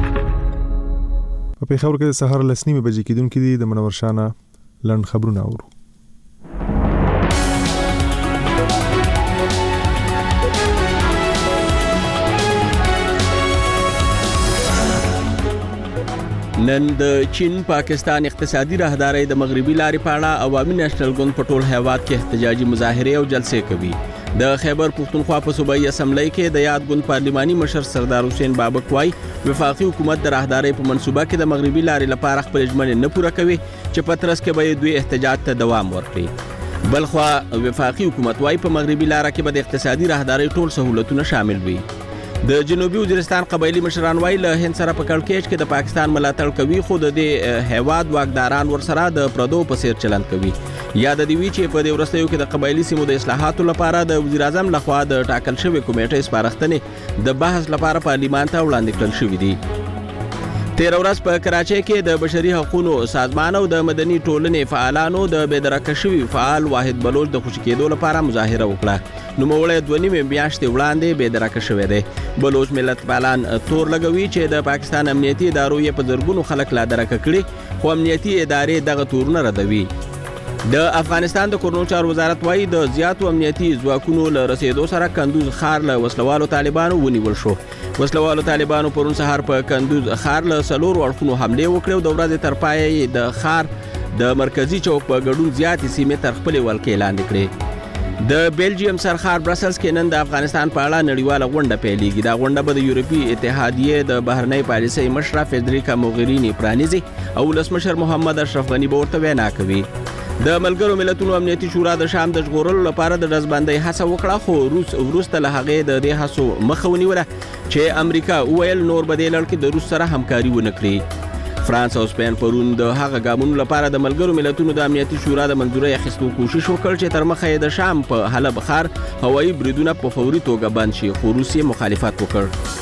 په پیښور کې د سحر لسنیمه بجې کېدونکې دي. د منور شانه لنډ خبرونه اورو. نن د چین پاکستان اقتصادي راهدارۍ د مغربي لارې په اړه عوامي نېشنل ګوند په ټول هیواد کې احتجاجي مظاهرې او جلسې کوي. د خیبر پختونخوا په صوبایي اسمبلی کې د یاد ګوند پارلماني مشر سردار حسین بابک وای وفاقي حکومت د راهدارۍ په منصوبه کې د مغربي لارې لپاره خپل ژمنې نه پوره کوي چې په ترڅ کې به دوی احتجاج ته دوام ورکړي. بلخوا وفاقي حکومت وای په مغربي لاره کې به د اقتصادي راهدارۍ ټول سہولتونه شامل وي. د جنوبي وزیرستان قبایلی مشران وای له هند سره په کړکېچ کې د پاکستان ملاتړ کوي، خو د دې هیواد واکداران ورسره د پردو په څیر چلند کوي. یاد دی وی چې په دې ورستیو کې د قبایلی سیمو د اصلاحاتو لپاره د وزیر اعظم لخوا د ټاکل شوی کمیټې سپارښتنې د بحث لپاره پارلیمان ته وړاندې کړل شوې دي. تیر ورځ په کراچۍ کې د بشري حقوقو سازمان او د مدني ټولنې فعالانو د بېدرکه شوي فعال واحد بلوچ د خوشي کېدو لپاره مظاهره وکړه. نوموړی دوه نیمې میاشتې وړاندې بېدرکه شوی دی. بلوچ ملت پالان تور لګوي چې د پاکستان امنیتي ادارو یې په زرګونو خلک لا درکه کړي، خو امنیتي ادارې دغه تورونه ردوي. د افغانستان د کورنو چارو وزارت وایي د زیاتو امنیتي ځواکونو له رسېدو سره کندوز ښار له وسلوالو طالبانو ونیول شو. وسلوالو طالبانو پرون سهار په کندوز ښار له څلورو اړخونو حملې وکړې او د ورځې تر پایه د ښار د مرکزي چوک په ګډون زیاتې سیمې تر خپلې ولکې لاندې کړې. د بیلجیم سرخار برسلز کې نن د افغانستان په اړه نړیواله غونډه پیلېږي. دا غونډه به د یورپي اتحادیې د بهرنۍ پالیسۍ مشره فدریکا موغریني پرانیزي او ولسمشر محمد اشرف غني به ورته وینا کوي. د ملګرو ملتونو امنیتي شورا د شام د ژغورلو لپاره د ډزبندۍ هڅه وکړه، خو روس وروسته له هغې د دې هڅو مخه ونیوله چې امریکا وویل نور به دې لړ کې د روس سره همکاري ونه کړي. فرانس او سپین پرون د هغه ګامونو لپاره د ملګرو ملتونو د امنیتي شورا د منځورۍ اخیستو کوشش وکړ چې تر مخه یې د شام په حلب ښار هوایي بریدونه په فوري توګه بند شي، خو روس یې مخالفت وکړ.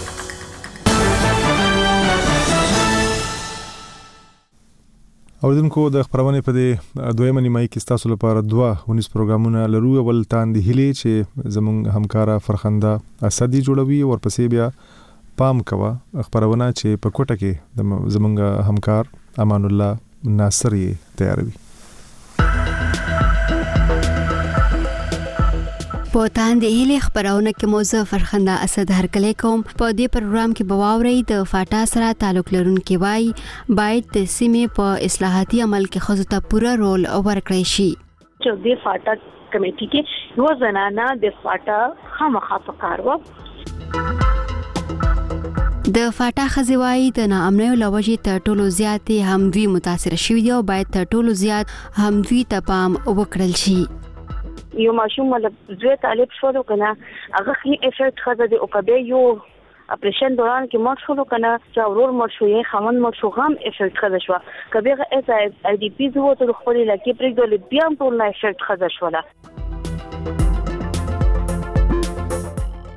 اوریدونکو د خبرونه په دې دویمه نیمایي کې تاسو لپاره دوه ونیس پروګرامونه لرو. اول تاندې هلي چې زموږ همکارا فرخنده اسدي جوړوي، ورپسې بیا پام کوه خبرونه چې په کوټه کې زموږ همکار امان الله ناصر یې تیاروي. په تاندې هلي خبرونه کې موضوع فرخنده اسد هرکلی کوم. په دې پروګرام کې بواوري د فاټا سره تعلق لرونکي وای باید د سیمې په اصلاحاتي عمل کې خزو ته پوره رول ورکړی شي. چې د فاټا کمیټې کې یو زنانه د فاټا خامخا پکار و. د فاټا خزوای د ناامنیو لوجې ته ټولو زیاتې هم دوی متاثر شوي دي او باید ته ټولو زیات هم دوی ته پام وکړل شي. یو ماشوم ول زوی طالب شو کنه هغه خي افیکټ خزه دی او کبه یو اپریشن دوران کې مړ شو کنه چې اورور مړ شو یې خمن مړ شو غم افیکټ خزه شو کبه اس ای ډی پی زو ته خپل لکه پرې د بیا ټول نه افیکټ خزه شو.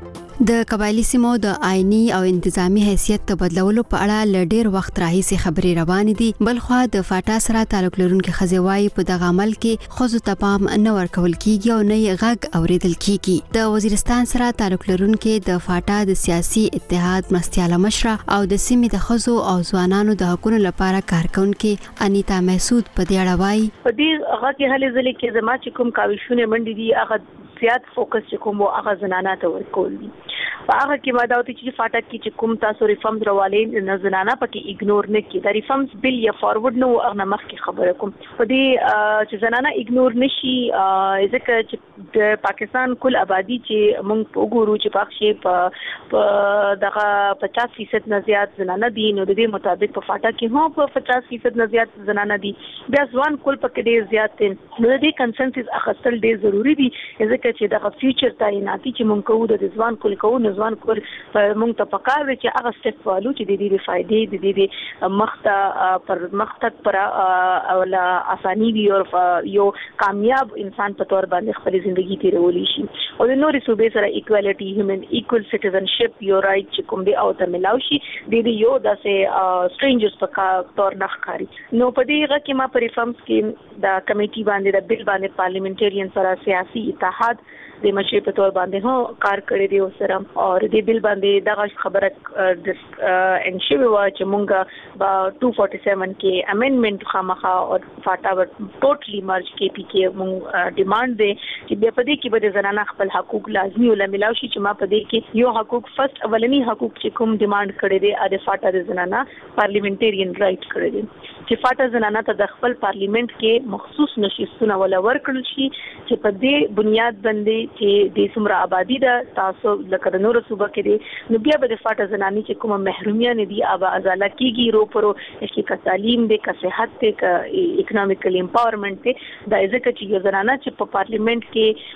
د قبایلی سیمو د آئینی او انتظامی حیثیت تبدلولو په اړه ل ډیر وخت راهیسې خبرې روانې دي. بل خو د فاټا سره تعلق لرونکي خزوای په دغه عمل کې خزو تپام نه ورکول کیږي او نه غږ اوریدل کیږي. د وزیرستان سره تعلق لرونکي د فاټا د سیاسي اتحاد مرستياله مشره او د سیمې د خزو او ځوانانو د حقوقو لپاره کارکونکي انیتا محسود په دې اړه وایي. په دې هغه کې هلي ځلې کې زما چې کوم کاوشونه منډي دي هغه زیات فوکس چې کوم هغه زنانه ته ورکول دي. په هغه کې ما دا وتی چې فاټک کې چې کوم تاسو ریفارمز راوالې نه زنانه پکې ایګنور نه کړي. دا ریفارمز بل یا فارورډ نو هغه مخ کې خبره کوم په دې چې زنانه ایګنور نشي ځکه چې د پاکستان کل آبادی چې موږ وګورو چې پاکشي په دغه پچاس فیصد نه زیات زنانه دي نو د دې مطابق په فاټا کې هم په پچاس فیصد نه زیات زنانه دي. بیا ځوان کل پکې ډیر زیات دي. نو د دې کنسنسس اخیستل ډیر ضروری دي ځکه چې دغه فیوچر تعیناتي چې موږ کوو د ځوان کل کوو نو ځوان کول موږ ته پکار دي چې هغه سټپ والو چې د دې فائدې د دې مخته پر مختک پر او لا اساني وي او یو کامیاب انسان په تور باندې خپل ژوندۍ تیرولې شي او د نوري صوبې سره ایکوالټي هیومن ایکوال سټیزنشپ یو رائټ چې کوم دی او ته ملاوي شي د دې یو داسې سټرینجرز په تور نه ښکاري. نو په دې هغه کې ما په ریفارمز کې د کمیټي باندې د بل باندې پارلیمنټریان سره سیاسي اتحاد د مشر په تور باندې هو کار کړی دی سره او د بل باندې دغه خبره د انشوي وا چې مونږه با two forty-seven کې امندمنت خامخا او فاټا ور ټوټلی مرج کې پی کې مونږ ډیماند دی چې بیا په دې کې به د زنانه خپل حقوق لازمي ولا ملاوي شي چې ما په دې کې یو حقوق فرست اولنی حقوق چې کوم ډیماند کړی دی د فاټا د زنانه پارلیمنټریان رائټ کړی دی چې فاټا زنانه ته د خپل پارلیمنت کې مخصوص نشستونه ولا ورکړل شي چې په دې بنیاد باندې چې د سمرا آبادی دا تاسو لکه د نور صوبه کې دي نو بیا به د فاټا زنانی چې کومه محرومیان دي ابا ازاله کیږي رو پرو چې کا تعلیم دي کا صحت دي کا اکونومیکل امپاورمنت دي دا ځکه چې یو زنانه چې په پارلیمنت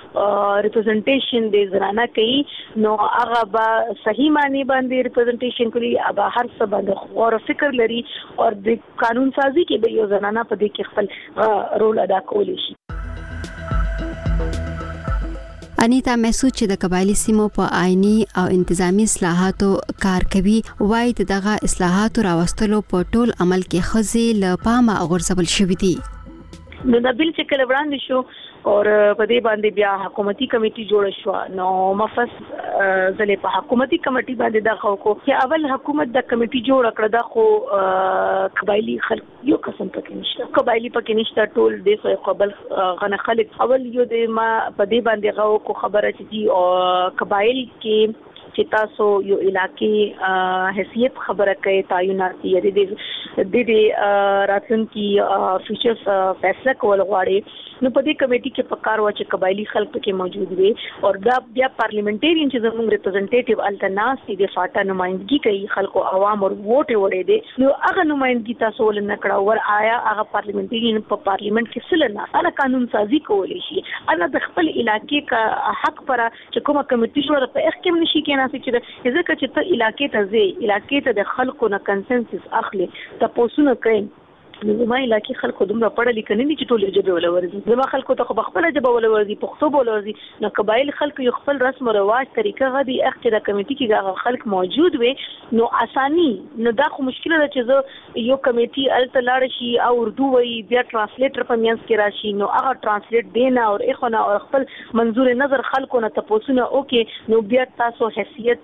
کې ریپرزنټیشن دي زنانه کوي نو هغه به صحیح معنی باندې ریپرزنټیشن کوي ابا هر څه باندې غور فکر لري او د قانون سازي کې به یو زنانه په دې کې خپل رول ادا کولی شي. انیتا محسود چې د قبایلی سیمو په آئینی او انتظامی اصلاحاتو کار کوي وایي دغه اصلاحاتو راوستلو په ټول عمل کې خزې له پامه غورځول شوې دي. نو د بل چې کله وړاندې شو او په دې باندې بیا حکومتي کمیټي جوړ شو نو مفس ځلې په حکومتي کمیټي باندې دا خو چې اول حکومت د کمیټي جوړ کړ دا خو قبایلی خلک یو قسم پکې نشته قبایلی پکې نشته ټول د سو قبل غنه خلک اول یو د ما په دې باندې غو کو خبره چې او قبایل کې چې تاسو یو علاقې حیثیت خبره کوي تعینات یې د دې راتلونکي فیوچرز فیصله کول غواړي نو په دې کمیټي کې پکار و چې قبایلی خلک کې موجود وي او دا بیا پارلیمنټریان چې زموږ ریپرزنټیټیو التناس دي فاټا نمائندګي کوي خلکو عوام او ووټ وړي دي نو هغه نمائندګي تاسو ول نه کړه ور آیا هغه پارلیمنټریان په پارلیمنت کې سلنه انا قانون سازي کولی شي انا د خپل علاقې کا حق پر چې کومه کمیټي جوړه په احکام نشي کېنه چې ځکه چې ته علاقې ته ځې علاقې ته د خلکو نه کنسنسس اخلي تاسو نه کوي نو ما علاقې خلکو دومره پړه لیکنې دي چې ټول جبه ولا ورزي زما خلکو ته خو خپل جبه ولا ورزي پښتو ولا ورزي نو قبایل خلکو یو خپل رسم او رواج طریقه غدي اخته د کمیټي کې خلک موجود وي نو اساني نو دا خو مشکله ده چې یو کمیټي ال تلاړ شي او اردو وي بیا ترانسلیټر په میانس کې راشي نو هغه ترانسلیټ دینا او اخونه او خپل منظور نظر خلکو نه تاسو نه اوکي نو بیا تاسو حیثیت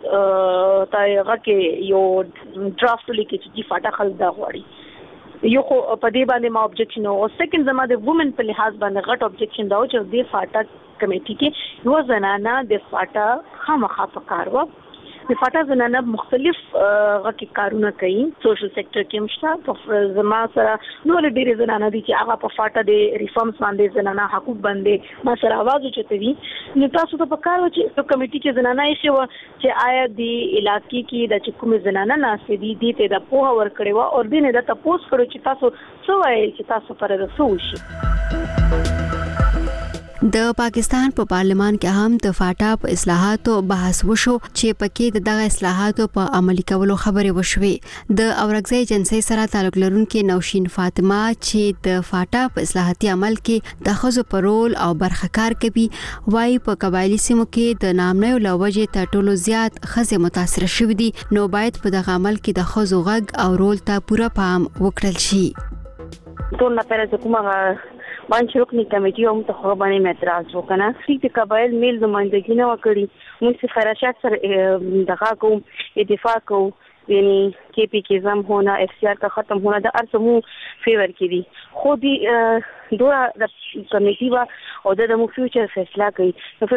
تاغه کې یو ډرافټ لیکي چې فاټا خل دا غواړي یو خو په دې باندې ما objection او سیکنډ زما د وومن په لحاظ باندې غټ objection دا چې د فاټا کمیټي کې یو زنانه د فاټا خامخا پکار و د فاټا زنانه مختلف غټي کارونه کوي سوشل سېکټر کې مشته زما سره نو له ډېر زنانه دي چې هغه په فاټا د ریفارمز باندې زنانه حقوق باندې ما سره आवाज اوچتوي نو تاسو ته پکار و چې په کمیټي کې زنانه یې شو چې آیا د علاقې کې د کوم زنانه ناسې دي دي ته د پوها ور کړو او دینه د تاسو کړو چې تاسو څه وایي چې تاسو پر رسو شي. د پاکستان په پا پارلمان کې هم د فاټا په اصلاحاتو بحث وشو چې پکې د دغه اصلاحاتو په عملي کولو خبرې وشوې. د اورګزۍ ایجنسی سره تعلق لرونکي نوشین فاطمه چې د فاټا په اصلاحاتي عمل کې د ښځو په رول او برخه کار کوي وايي په قبایلي سیمو کې د نامنیو له وجې تر ټولو زیات ښځې متاثره شوې دي، نو باید په دغه عمل کې د ښځو غږ او رول ته پوره پام وکړل شي. ټول نه پره کومه باندې رکنی کمیټې هم ته خو باندې اعتراض وکنه چې قبایل میل نمائندګي نه وکړي، موږ خراشات سره دغه کوم اتفاق کوو، یعنی کے پی کے زم ہونا، ایف سی آر کا ختم ہونا دا ارسمو فیور کی دی خود ہی دورا کمیٹی وا اور دا مو فیوچر فیصلہ کی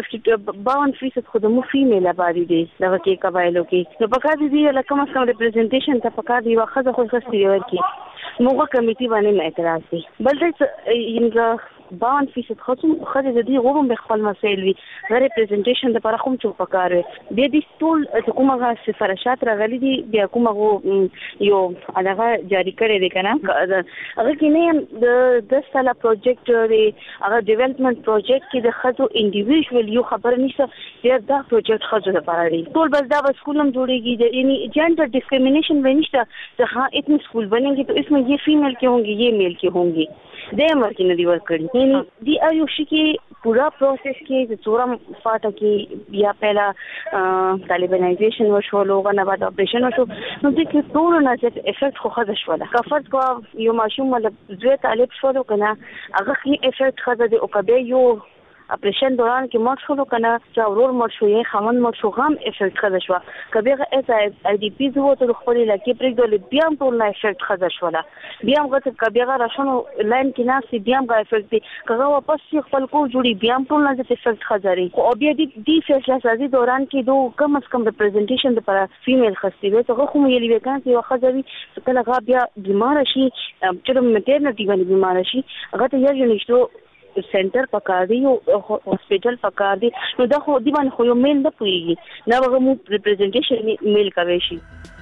باون فیصد خود مو فیمیل آبادی دی دا کے قبائلوں کی نو پکا دی دی کم از کم ریپرزنٹیشن تا پکا دی وا خزه خو خستی ورکی موږ کمیټي باندې اعتراض دي بل څه یې باون فیصد خصوم خدای د دې غوړم به خپل مسایل وي د ریپرزنټیشن د لپاره کوم څه پکاره دي د ټول حکومت سفارشات راغلي دي بیا کومه یو هغه جاری کړی دی کنه هغه کې نه د دس ساله پروجیکټ دی هغه ډیولپمنٹ پروجیکټ کې د خځو انډیویډوال یو خبر نشته چې دا پروجیکټ خځو لپاره دی ټول بس دا سکولم جوړیږي یعنی جنډر ډسکریمینیشن ونشته چې ها اتنی स्कूल बनेंगे तो इसमें ये फीमेल के होंगे ये मेल के होंगे दे अमर की नदी वर्क करी यानी दी आयुषी की पूरा प्रोसेस के चोरम फाटा की या पहला तालिबानाइजेशन वशो लोगों ने बाद ऑपरेशन वशो नो देखिए दोनों ना से इफेक्ट खो खदश वाला कफर्ट को यो माशूम मतलब जो तालिब शो कना अगर की इफेक्ट खदा दे ओकबे यो ऑपरेशन दौरान کې مړ شو کنه چې اورور مړ شو یې خمن مړ شو غم افیکټ خدا شو کبه اس ای ډی پی زو ته خپل لکه پرګ ول بیا هم ټول نه افیکټ خدا شو لا بیا هم غته کبه راشنو لاین کې ناس بیا هم غا افیکټ دي کغه واپس خپل کو جوړي بیا هم ټول نه افیکټ خداري او بیا دې دی فیصله سازي دوران کې دو کم از کم ریپرزنټیشن لپاره فیمیل خستي وي ته خو مې لوي کنه چې واخه ځوي کله غا بیا بیمار شي چې مټرنټی باندې بیمار شي هغه ته یو نشو سنټر پکار دی او هاسپټل پکار دی نو دا خو دی باندې خو یو میل نه پويږي نه هغه مو ریپرزنټیشن میل کوي شي.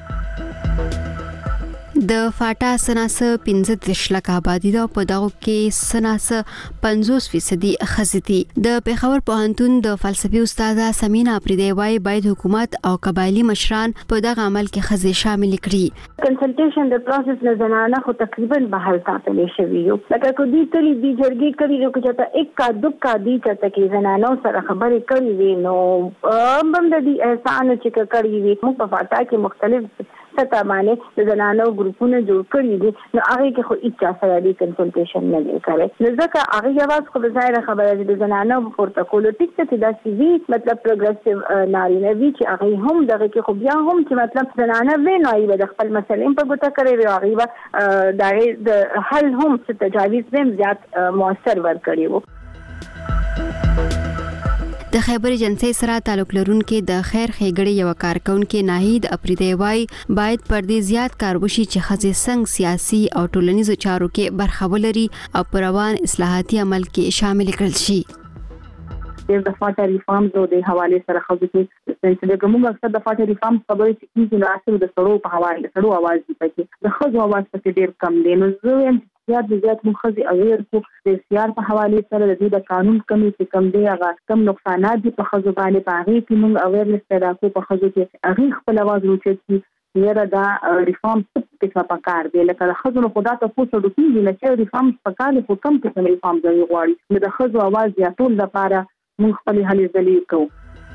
د فاټا سناسه پنځه دېرش لک آبادی ده په دغه کې سناسه پنځوس فیصدي ښځې دي. د پېښور پوهنتون د فلسفي استاده سمینا پریدی وايي باید حکومت او قبایلی مشران په دغه عمل کې ښځې شامل کړي. کنسلټیشن د پروسس نه زنانه خو تقریبا بحال ساتلې شوی یو لکه کو دي تلی دی جرګي کړي نو چې یک کا دو کا دي چې کې زنانه سره خبرې کړي وي نو هم د دې احسان چې کړي وي په فاټا کې مختلف ستا باندې د زنانو ګروپونه جوړ کړي دي نو هغه کې خو اچا سره دی کنسلټیشن نه دی کړی نو ځکه هغه یواز خو ظاهر خبره ده د زنانو پروتوکول ټیک ته دا سی وی مطلب پروګرسیو نارینه وی چې هغه هم دغه کې خو بیا هم چې مطلب زنانه ویني د خپل مسلې په ګوته کوي او هغه د حل هم چې تجاویز هم زیات موثر ور کړی وو. د خیبر ایجنسی سره تعلق لرونکي د خیر خېګړې یو کارکونکو ناهید اپریدی وايي باید پر دې زیات کار وشي چې ښځې څنګه سیاسي او ټولنیزو چارو کې برخه ولري او پر روان اصلاحاتي عمل کې شامل کړل شي. د فاټا ریفارم زو د حواله سره خو د چې کومه مقصد د فاټا ریفارم خبرې چې کیږي نو اصل د سړو په حواله سړو आवाज دی پکې د خځو आवाज پکې ډیر کم دی نو زه زیات زیات مخزي اویر کو د سیار په حواله سره د دې د قانون کمی چې کم دی هغه کم نقصانات دي په خځو باندې پاره کې موږ اویرنس پیدا کو په خځو کې هغه خپل आवाज روچي یره دا ریفارم څه په کار دی لکه خځو خدا ته پوسو د کیږي چې ریفارم په کار له کوم څه ریفارم دی غواړي نو د خځو आवाज یا ټول لپاره موږ خپل هلې ځلې کوو.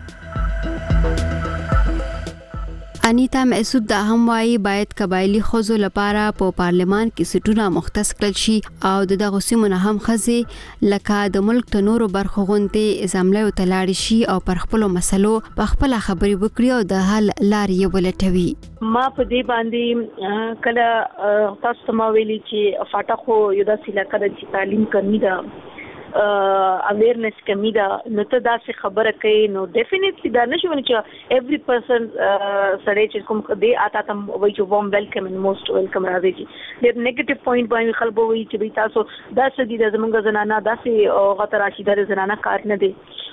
انیتا مسعود دا هم وايي باید قبایلی ښځو لپاره په پارلمان کې سټونه مختص کړل شي او د دغه سیمو نه هم ښځې لکه د ملک ته نورو برخو غونډې ازملې وتلاړ شي او پر خپل مسلو په خپل خبرې وکړي او د حل لارې ولټوي. ما په دې باندې کله تاسو ته ویلي چې فاټا خو یو داسې علاقه ده چې تعلیم کمی ده اویرنس کمی ده نو ته داسې خبره کوي نو ډیفینیټلی دا نشي ونی چې ایوری پرسن سړی چې کوم دی آتا تم وای چې ووم ویلکم ان موست ویلکم راځي چې د نیگیټیو پوینټ باندې خلک وایي چې تاسو داسې دي د زمونږ زنانه داسې غته راشي د زنانه کار نه دی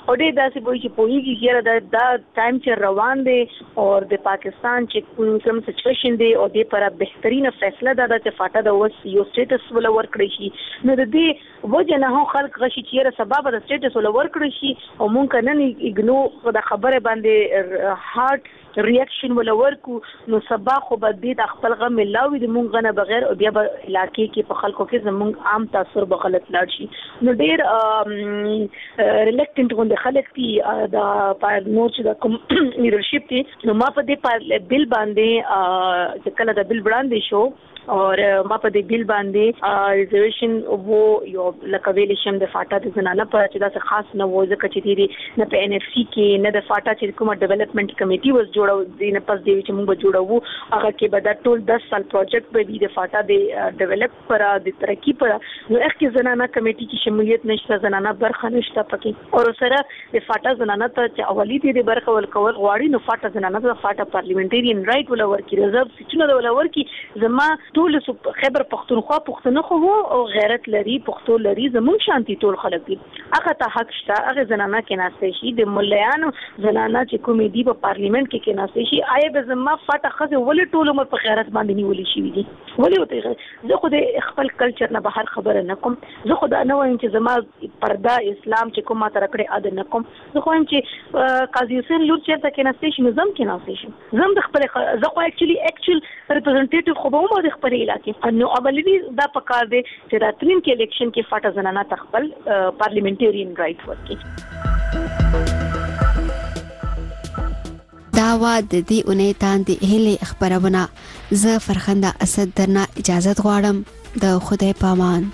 او ډېر داسې وایي چې پوهېږي چې یاره دا دا ټایم چې روان دی او د پاکستان چې کوم سچویشن دی او دې پر بهترینه فیصله دا ده چې فاټا د اوس یو سټیټس ولا ورکړی شي نو د دې وجه نه هم خلک غشي چې یاره سبا به د سټیټس ولا ورکړی شي او مونږ نن ایګنو د خبره باندې هارت ریاکشن ولا ورکو نو سبا خو به دې د خپل غم ملاوي د مونږ نه بغیر او بیا به علاقې کې په خلکو کې زمونږ عام تاثر به غلط لاړ شي نو ډېر ریلیکټنټ غونډه خلک دي د نور چې د کوم لیډرشپ دي نو ما په دې بل باندې چې کله د بل وړاندې شو اور ما په دې بل باندې ریزرویشن وو یو لکه ویل شم د فاټا د زنانه په چې دا څه خاص نه و ځکه چې دې نه په ان اف سی کې نه د فاټا چې کومه ډیولپمنٹ کمیټي وز جوړو دي نه پس دی چې موږ جوړو هغه کې به دا ټول دس سال پروجیکټ به وي د فاټا د ډیولپ پر د ترقی پر نو اخ کې زنانه کمیټي کې شمولیت نشته زنانه برخه نشته پکې اور سره د فاټا زنانه ته چې اولی دې برخه ول کول غواړي نو فاټا زنانه د فاټا پارلیمنټریان رائټ ولا ورکی ریزرو سچونه ولا ورکی زما ټول خبر پښتونخوا پښتون خو او غیرت لري پښتو لري زمون شانتي ټول خلک دي هغه ته حق شته هغه زنانه کې ناشته شي د مليانو زنانه چې کومې دي په پارلیمنت کې کې ناشته شي آیا به زما فاټه خزه ولې ټول عمر په غیرت باندې نیولې شي دي ولې وته زه خو د خپل کلچر نه بهر خبره نه کوم زه خو دا نه وایم چې زما پردا اسلام چې کومه تر کړې اده نه کوم زه خو وایم چې قاضي حسین لور چې تا کې ناشته شي نظام کې ناشته شي زم د خپل زه خو اکچولی اکچوال ریپرزنټیټیو خو به مو د خپل علاقې نو اوبلې دا پکار دی چې راتلین کې الیکشن کې فاټا زنانه تخپل پارلیمنټریان رائټ ورکړي دا وا د دې اونۍ تاندې هلي خبرونه زه فرخنده اسد درنه اجازه غواړم د خدای پامان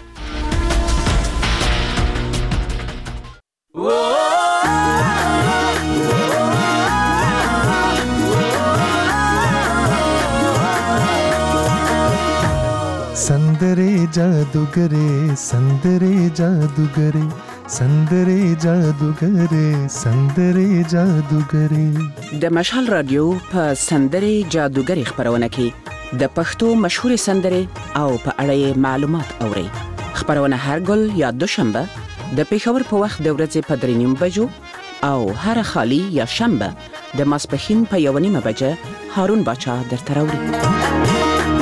संदरे जादूगरे संदरे जादूगरे संदरे जादूगरे संदरे जादूगरे د مشال رادیو په سندري جادوګری خبرونه کې د پښتو مشهور سندري او په اړه معلومات اوري خبرونه هر ګل یا دوشنبه د پیښور په وخت د ورځې په درې نیم بجو او هر خالی یا شنبه د ماسپښین په یو نیمه بجه هارون باچا درته راوړي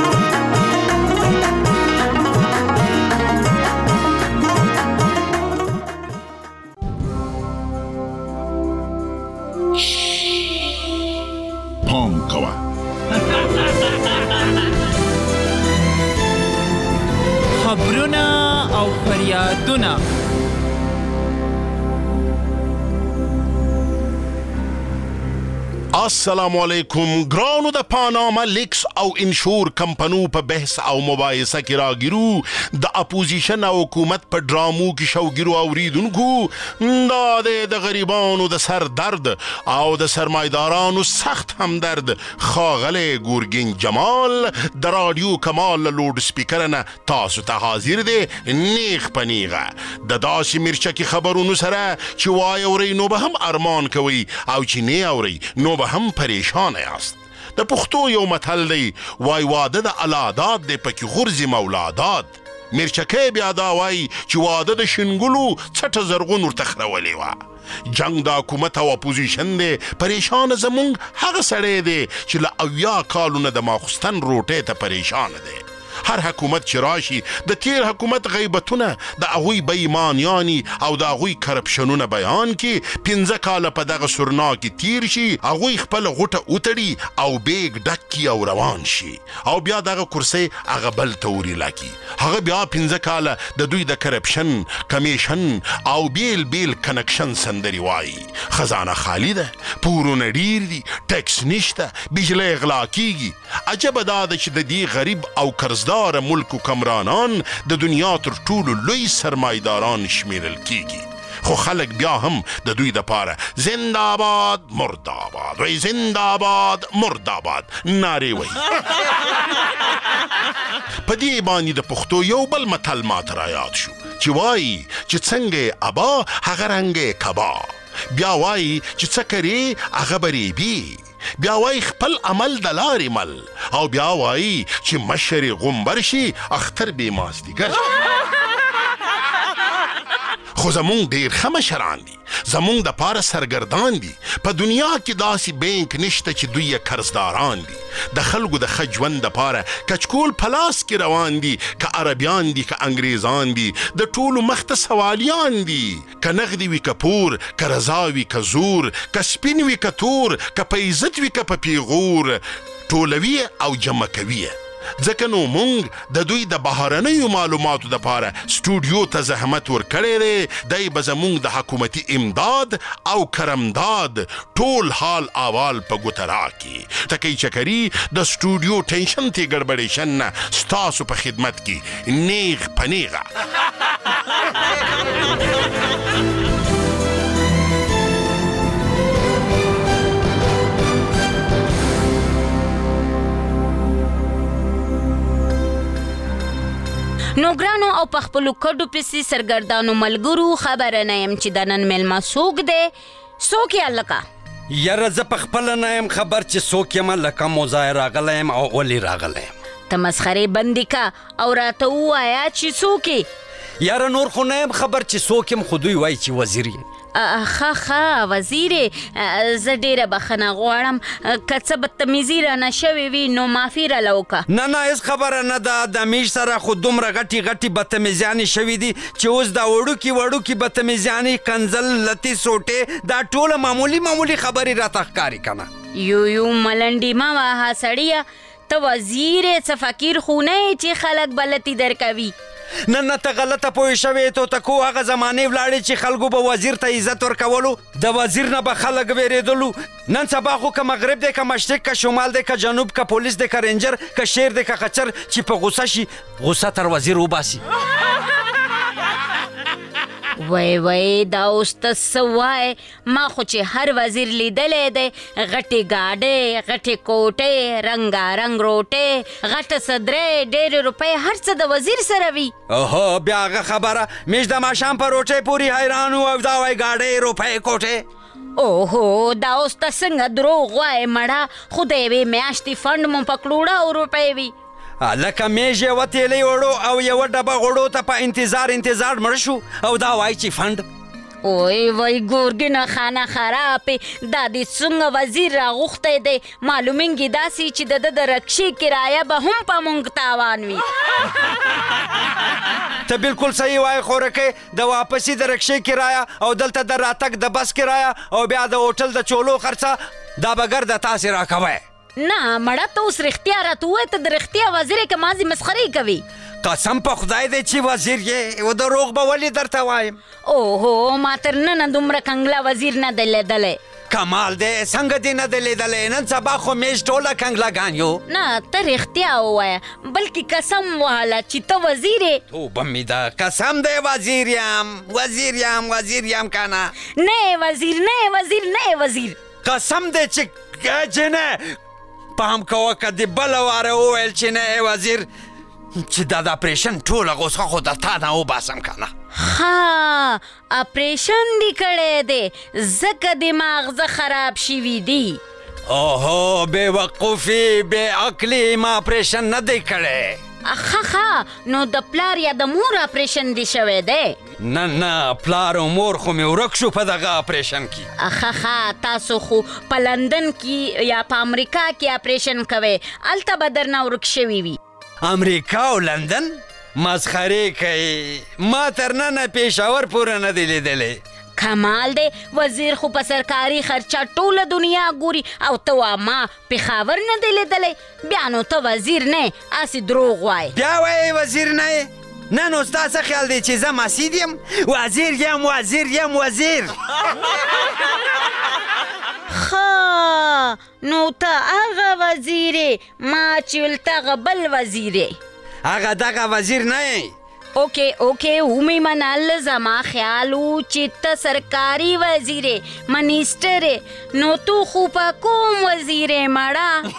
خبرونه او فریادونه السلام علیکم ګرانو د پاناما لیکس او انشور کمپنو په بحث او مباحثه کې راګیرو د اپوزیشن او حکومت په ډرامو کې شوګیرو اوریدونکو دا د غریبانو د سر درد او د سرمایدارانو سخت همدرد خاغله ګورګین جمال د رادیو کمال لوډ سپیکر نه تاسو ته حاضر دی نیغ پنیغه د داسې مرچکي خبرونو سره چې وای اوري نو به هم ارمان کوي او چې نه اوري نو به هم پریشان یاست د پښتو یو متل دی وای واده د الاداد دی پکې غرزي مولادات مرچکې بیا دا وای چې واده د شنګلو څټه زرغون ورته خرولې وه جنگ د حکومت او اپوزیشن دی پریشان زمونږ هغه سړی دی چې له اویا کالونه د ماخستن روټې ته پریشان دی هر حکومت چې راشي د تیر حکومت غیبتونه د هغوی بېایمانیاني او د هغوی کرپشنونه بیان کې پنځه کاله په دغه سرنا کې تیر شي هغوی خپل غوټه وتړي او بیګ ډک کړي او روان شي او بیا دغه کرسۍ هغه بل ته ورلګي هغه بیا پنځه کاله د دوی د کرپشن کمیشن او بیل بیل کنکشن سندري وایي خزانه خالی ده پورونه ډیر دي ټیکس نشته بجلی اغلا کیږي عجبه دا ده چې د دې غریب او قرضدار دار ملک و کمرانان د دنیا تر ټولو لوی سرمایداران شمیرل کیږي خو خلک بیا هم د دوی د پاره زنده‌باد مرده‌باد وای زنده‌باد مرده‌باد نارې وای په دې باندې د پښتو یو بل متل ماته را یاد شو چې وای چې څنګه ابا هغه رنګ کبا بیا وای چې څه کرې هغه بریبي بیا وای خپل عمل د لارې مل او بیا وای چې مشر غنبر شي اختر بې مازدیګر خو زمونږ ډیر ښه مشران دي، زمونږ د پاره سرګردان دي. په دنیا کې داسې بینک نشته چې دوی یې قرضداران دي. د خلکو د ښه ژوند دپاره کچکول په لاس کې روان دي، که عربیان دي که انګریزان دي، د ټولو مخ ته سوالیان دي. که نغدي وي که پور، که رضا وي که زور، که سپین وي که تور، که په عزت وي که په پیغور، ټولوي او جمع کوي. ځکه نو مونږ د دوی د بهرنیو معلوماتو دپاره سټوډیو ته زحمت ورکړی دی. دی به زمونږ د حکومتي امداد او کرمداد ټول حال احوال په ګوته راکړي. ټکی چکري د سټوډیو ټینشن تی ګډبډېشن نه ستاسو په خدمت کې نیغ په نیغه. نو ګرانو او په خپلو کډو پسې سرګردانو ملګرو خبره نه یم چې د نن میلمه څوک دی. څوک یې هلکه؟ یاره زه په خپله نه یم خبر چې څوک یم، لکه موزای راغلی یم او ولې راغلی یم. ته مسخرې بندي که او راته ووایه چې څوک یې. یاره نور خو نه یم خبر چې څوک یم، خو دوی وایي چې وزیر یم. ښه ښه وزیرې، زه ډېره بخښنه غواړم که څه بدتمیزي رانه شوې وي نو معافي راله وکړه. نه نه هېڅ خبره نه ده. د میش سره خو دومره غټې غټې بدتمیزیانې شوي دي چې اوس دا وړوکي وړوکي بدتمیزیانې کنځل لتې سوټې دا ټوله معمولي معمولي خبرې راته ښکاري که نه. یو یو ملنډې مه وهه سړیه، ته وزیر یې، څه فقیر خو نه یې چې خلک به لتې درکوي. نه نه ته غلطه پوه شوې. تو تکو هغه زمانې ولاړې چې خلکو به وزیر ته عزت ورکولو، د وزیر نه به خلک ویرېدلو. نن سبا خو که مغرب دی که مشرق که شمال دی که جنوب که پولیس دی که رینجر که شیر دی که خچر چې په غوسه شي غوسه تر وزیر وباسي. وای وای دا اوس ته څه وایې؟ ما خو چې هر وزیر لیدلی دی، غټې ګاډۍ، غټې کوټې، رنګارنګ روټۍ، غټه صدرۍ، ډېرې روپۍ، هر څه د وزیر سره وي. اوهو بیا هغه خبره، میش د ماښام په روټۍ پورې حیران و او دا وایي ګاډۍ روپۍ کوټې. اوهو دا اوس ته څنګه دروغ وایې مړه؟ خو د یوې میاشتې فنډ مو په کړوړه او روپۍ وي. لکه میژ یوه تیلۍ وړو او یوه ډبه غوړو ته په انتظار انتظار مړ شو او دا وایي چې فنډ. اوی وای ګورګینه خانه خرابې، دا دې څومره وزیر راغوښتی دی، معلومیږي داسې چې د ده د رکشې کرایه به هم په مونږ تاوان وي. ته بالکل صحیح وایې خورکۍ، د واپسي د رکشې کرایه او دلته د راتګ د بس کرایه او بیا د هوټل د چولو خرڅه دا به ګرده تاسې راکوئ. نه مړه ته اوس رښتیا راته ووایه، ته د رښتیا وزیر یې که مازې مسخرې کوي؟ قسم په خدای دی چې وزیر یې، و دروغ به ولې درته وایم. اوهو ما تر ننه دومره کنګله وزیر نه دی لیدلی. کمال دی، څنګه دې نه دی لیدلی؟ نن سبا خو میش ټوله کنګلهګان یو. نه ته رښتیا ووایه، بلکې قسم وهله چې ته وزیر یې. توبه مې ده، قسم دی وزیر یم، وزیر یم، وزیر یم که نه؟ نه وزیر، نه وزیر، نه وزیر. قسم دی چې چې نه. پام کوه که دې بله واره وویل چې نه وزیر، چې دا د اپریشن ټوله غوسه خو د تا نه وباسم که نه. ها اپریشن دې کړی دی، ځکه دې ماغزه خراب شوي دي. اوهو بې وقوفي بې عقلي، ما اپریشن نه دی کړی. ښه ښه نو د پلار یا د مور اپریشن دې شوی دی؟ نه نه پلار او مور خو مې ورک شو په دغه اپریشن کې. ښه ښه تاسو خو په لندن کې یا په امریکا کې اپریشن کوئ، هلته به درنه ورک شوي وي. امریکا او لندن؟ مسخرې کوي، ما تر ننه پېښور پورې نه دی لیدلی. کمال دی، وزیر خو په سرکاري خرچه ټوله دنیا ګوري او ته وا ما پېښور نه دی لیدلی. بیا نو ته وزیر نه، هسې دروغ وایې. بیا وایې وزیر نه یې؟ نه نو ستا څه خیال دی چې زه مسید یم؟ وزیر یم وزیر یم وزیر. ښه نو ته هغه وزیر یې، ما چې ول ته هغه بل وزیر یې. هغه دغه وزیر نه یې. اوکې اوکې ومې منل، زما خیال و چې ته سرکاري وزیر یې، منیسټر یې، نو تو خو په کوم وزیر یې مړه؟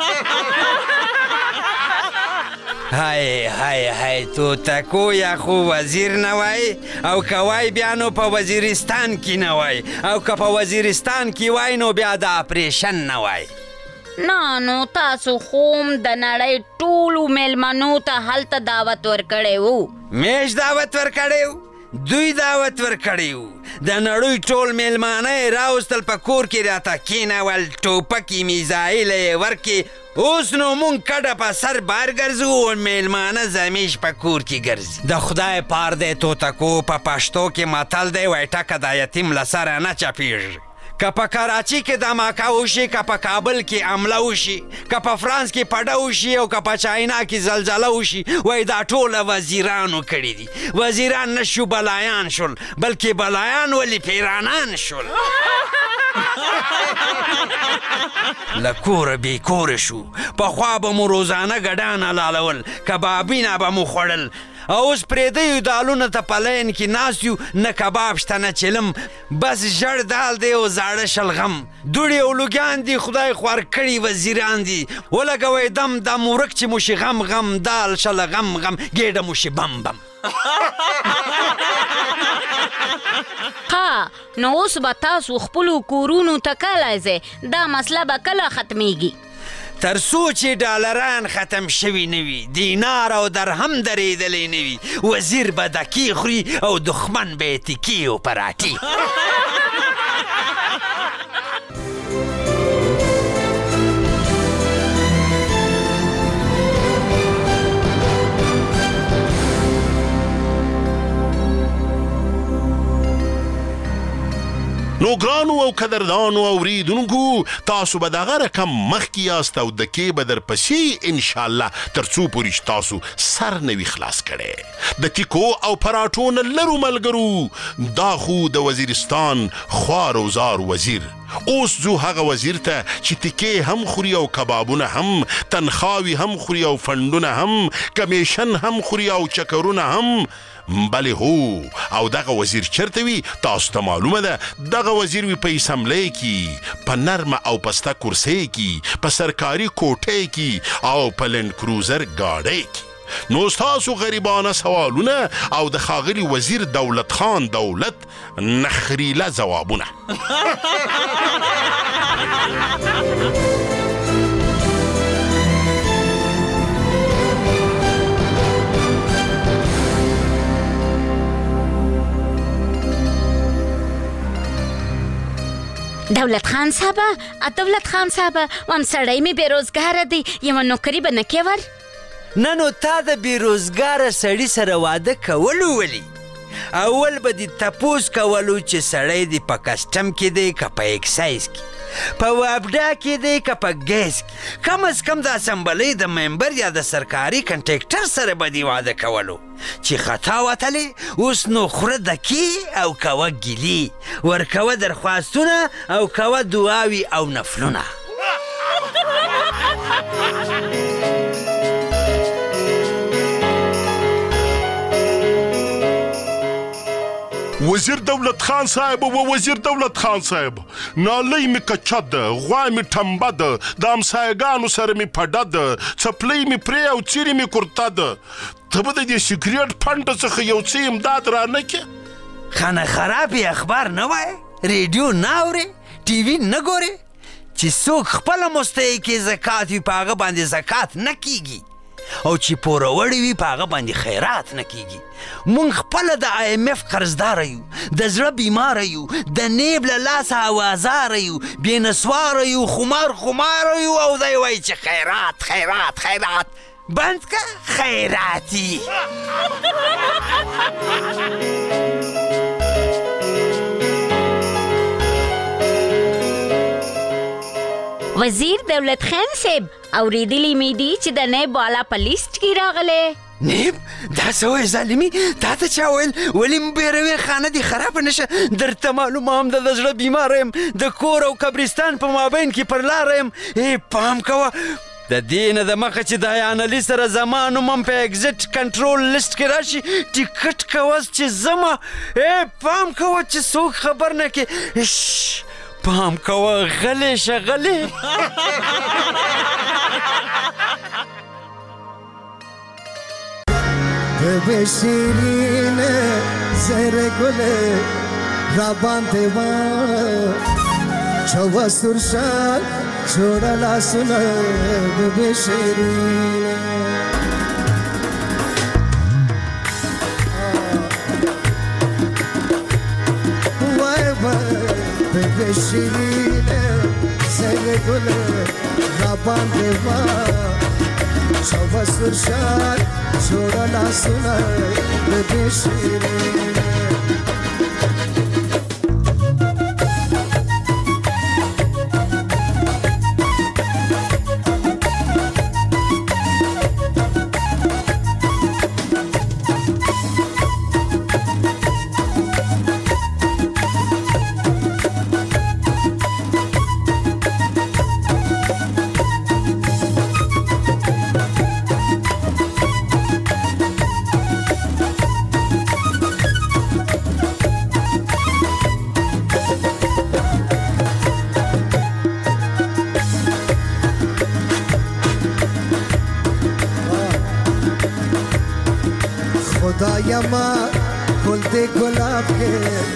های های های تو تکو یا خو وزیر نه وای او که وای بیا نو په وزیرستان کې نه وای او که په وزیرستان کې وای نو بیا د اپریشن نه وای. نه نو تاسو خو د نړۍ ټولو میلمنو ته هلته دعوت ورکړی وو. میش دعوت ورکړی و؟ دوی دعوت ورکړی و. د نړۍ ټول میلمانه یې راوستل، په کور کې راته کېنول، ټوپکې میزایل یې ورکې. اوس نو مونږ کډه په سر بار ګرځو او میلمانه زمیش په کور کې ګرځي. د خدای پار دی توتکو، په پښتو کې متل دی وایي ټکه د یتیم له سره نه چپېږي. که په کراچي کې دماکه وشي، که په کابل کې حمله وشي، که په فرانس کې پډه وشي او که په چاینا کې زلزله وشي، وایي دا ټوله وزیرانو کړي دي. وزیران نه شو بلایان شول، بلکې بلایان ولې پیرانان شول. له کوره بې کوره شو. پخوا به مو روزانه ګډان حلالول، کبابونه به مو خوړل، اوس پرېدیو دالونه ته په لین کې ناست یو، نه کباب شته نه چلم، بس ژړ دال دی او زاړه شلغم. دوړې او لوګیان دي، خدای خوار کړي وزیران دي. ولګوئ دم دم ورک چې مو شي غم غم، دال شلغم غم، ګېډه مو شي بم بم. ها نو اوس به تاسو خپلو کورونو ته کله ځئ؟ دا مسله به کله ختمیږي؟ تر څو چې ډالران ختم شوي نه وي، دینار او درهم درېدلی نه وي، وزیر به دکې خوري او دښمن به یې تکې او پراټې. نو ګرانو او قدردانو اوریدونکو، تاسو به دغه رقم مخکې یاست او دکې به درپسې انشاءالله تر څو پورې چې تاسو سر نه وي خلاص کړی. د تیکو او پراټو نه لرو ملګرو، دا خو د وزیرستان خوار او زار وزیر. اوس ځو هغه وزیر ته چې تیکې هم خوري او کبابونه هم، تنخواوي هم خوري او فنډونه هم، کمیشن هم خوري او چکرونه هم. بله هو، او دغه وزیر چرته وي تاسو ته معلومه ده. دغه وزیر وي په اسمبلی کې، په نرمه او پسته کرسۍ کې، په سرکاري کوټۍ کې او په لینډ کروزر ګاډۍ کې. نو ستاسو غریبانه سوالونه او د ښاغلي وزیر دولت خان دولت نخریله ځوابونه. دولت خان صاحبه، دولت خان صاحبه، وام سړی مې بېروزګاره دی، یوه نوکري به نه کې ور؟ نه نو تا د بېروزګاره سړي سره واده کولو ولي؟ اول به دې تپوس کولو چې سړی دې په کسټم کې دی که په اکسایز کې، په وابډا کې دی که په ګیس کې، کم از کم د اسمبلۍ د ممبر یا د سرکاري کنټریکټر سره به دې واده کولو. چې خطا وتلې اوس نو خوره دکې او کوه ګیلي، ورکوه درخواستونه او کوه دعاوي او نفلونه. وزیر دولت خان صاحب و وزیر دولت خان صاحب، نالی می کچه ده، غوای می تنبه ده، د همسایگانو سره می پډه ده، څپلۍ می پرې او څیرې می کورته ده. ته به د دې سیګریټ پنډه څخه یو څه امداد رانه کې؟ خانه خرابې اخبار نه وایې، ریډیو نه اورې، ټي وي نه ګورې؟ چې څوک خپله مستحق کې زکات وي په هغه باندې زکات نه کیږي، او چې پوروړی وي په هغه باندې خیرات نه کیږي. مونږ خپله د آی ایم اف قرضداره یو، د زړه بیماره یو، د نیب له لاسه اوازاره یو، بې نسواره یو، خمار خماره یو، او دی وایي چې خیرات خیرات خیرات. بند که خیراتی. وزیر دولت خان صاحب، اوریدلی مې دي چې د نیب والا په لیست کې راغلی. نیب؟ دا څه وایې ظالمي؟ تا ته چا ویل؟ ولې مو بیروې خانه دې خرابه نشه؟ درته معلومه هم ده د زړه بیماره یم، د کور او قبرستان په مابین کې پر لاره یم. ای پام کوه، د دې نه د مخه چې د ایانلي سره زما نوم هم په اگزیټ کنټرول لیست کې راشي، ټیکټ کوه چې ځمه. ای پام کوه چې څوک خبر نه کې. پام کوه، غلی شه غلی. به شیرینه زهر گله را باندې ما چوا سرشال جوړه لاسونه به شیرینه ببی شیرینه زر گل رابان دیوا چوا سرشار جوڑا لاسونه ببی شیرینه خدایما گل دے گلاب کے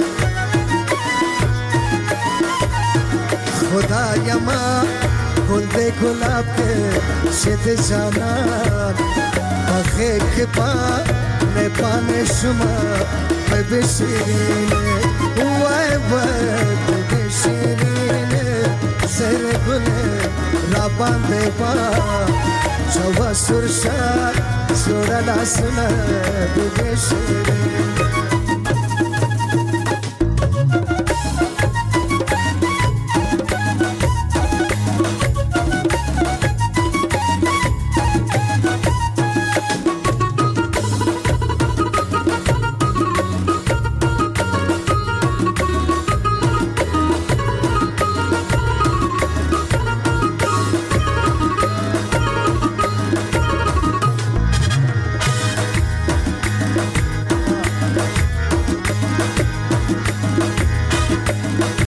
خدایما گل دے گلاب کے شد جانان بخے کے پا میں پانے شما میں بے شیرینے وائے وائے بے شیرینے زر گلے رابان دے پا چوا سرشار جوڑا لاسونه بگه شیرین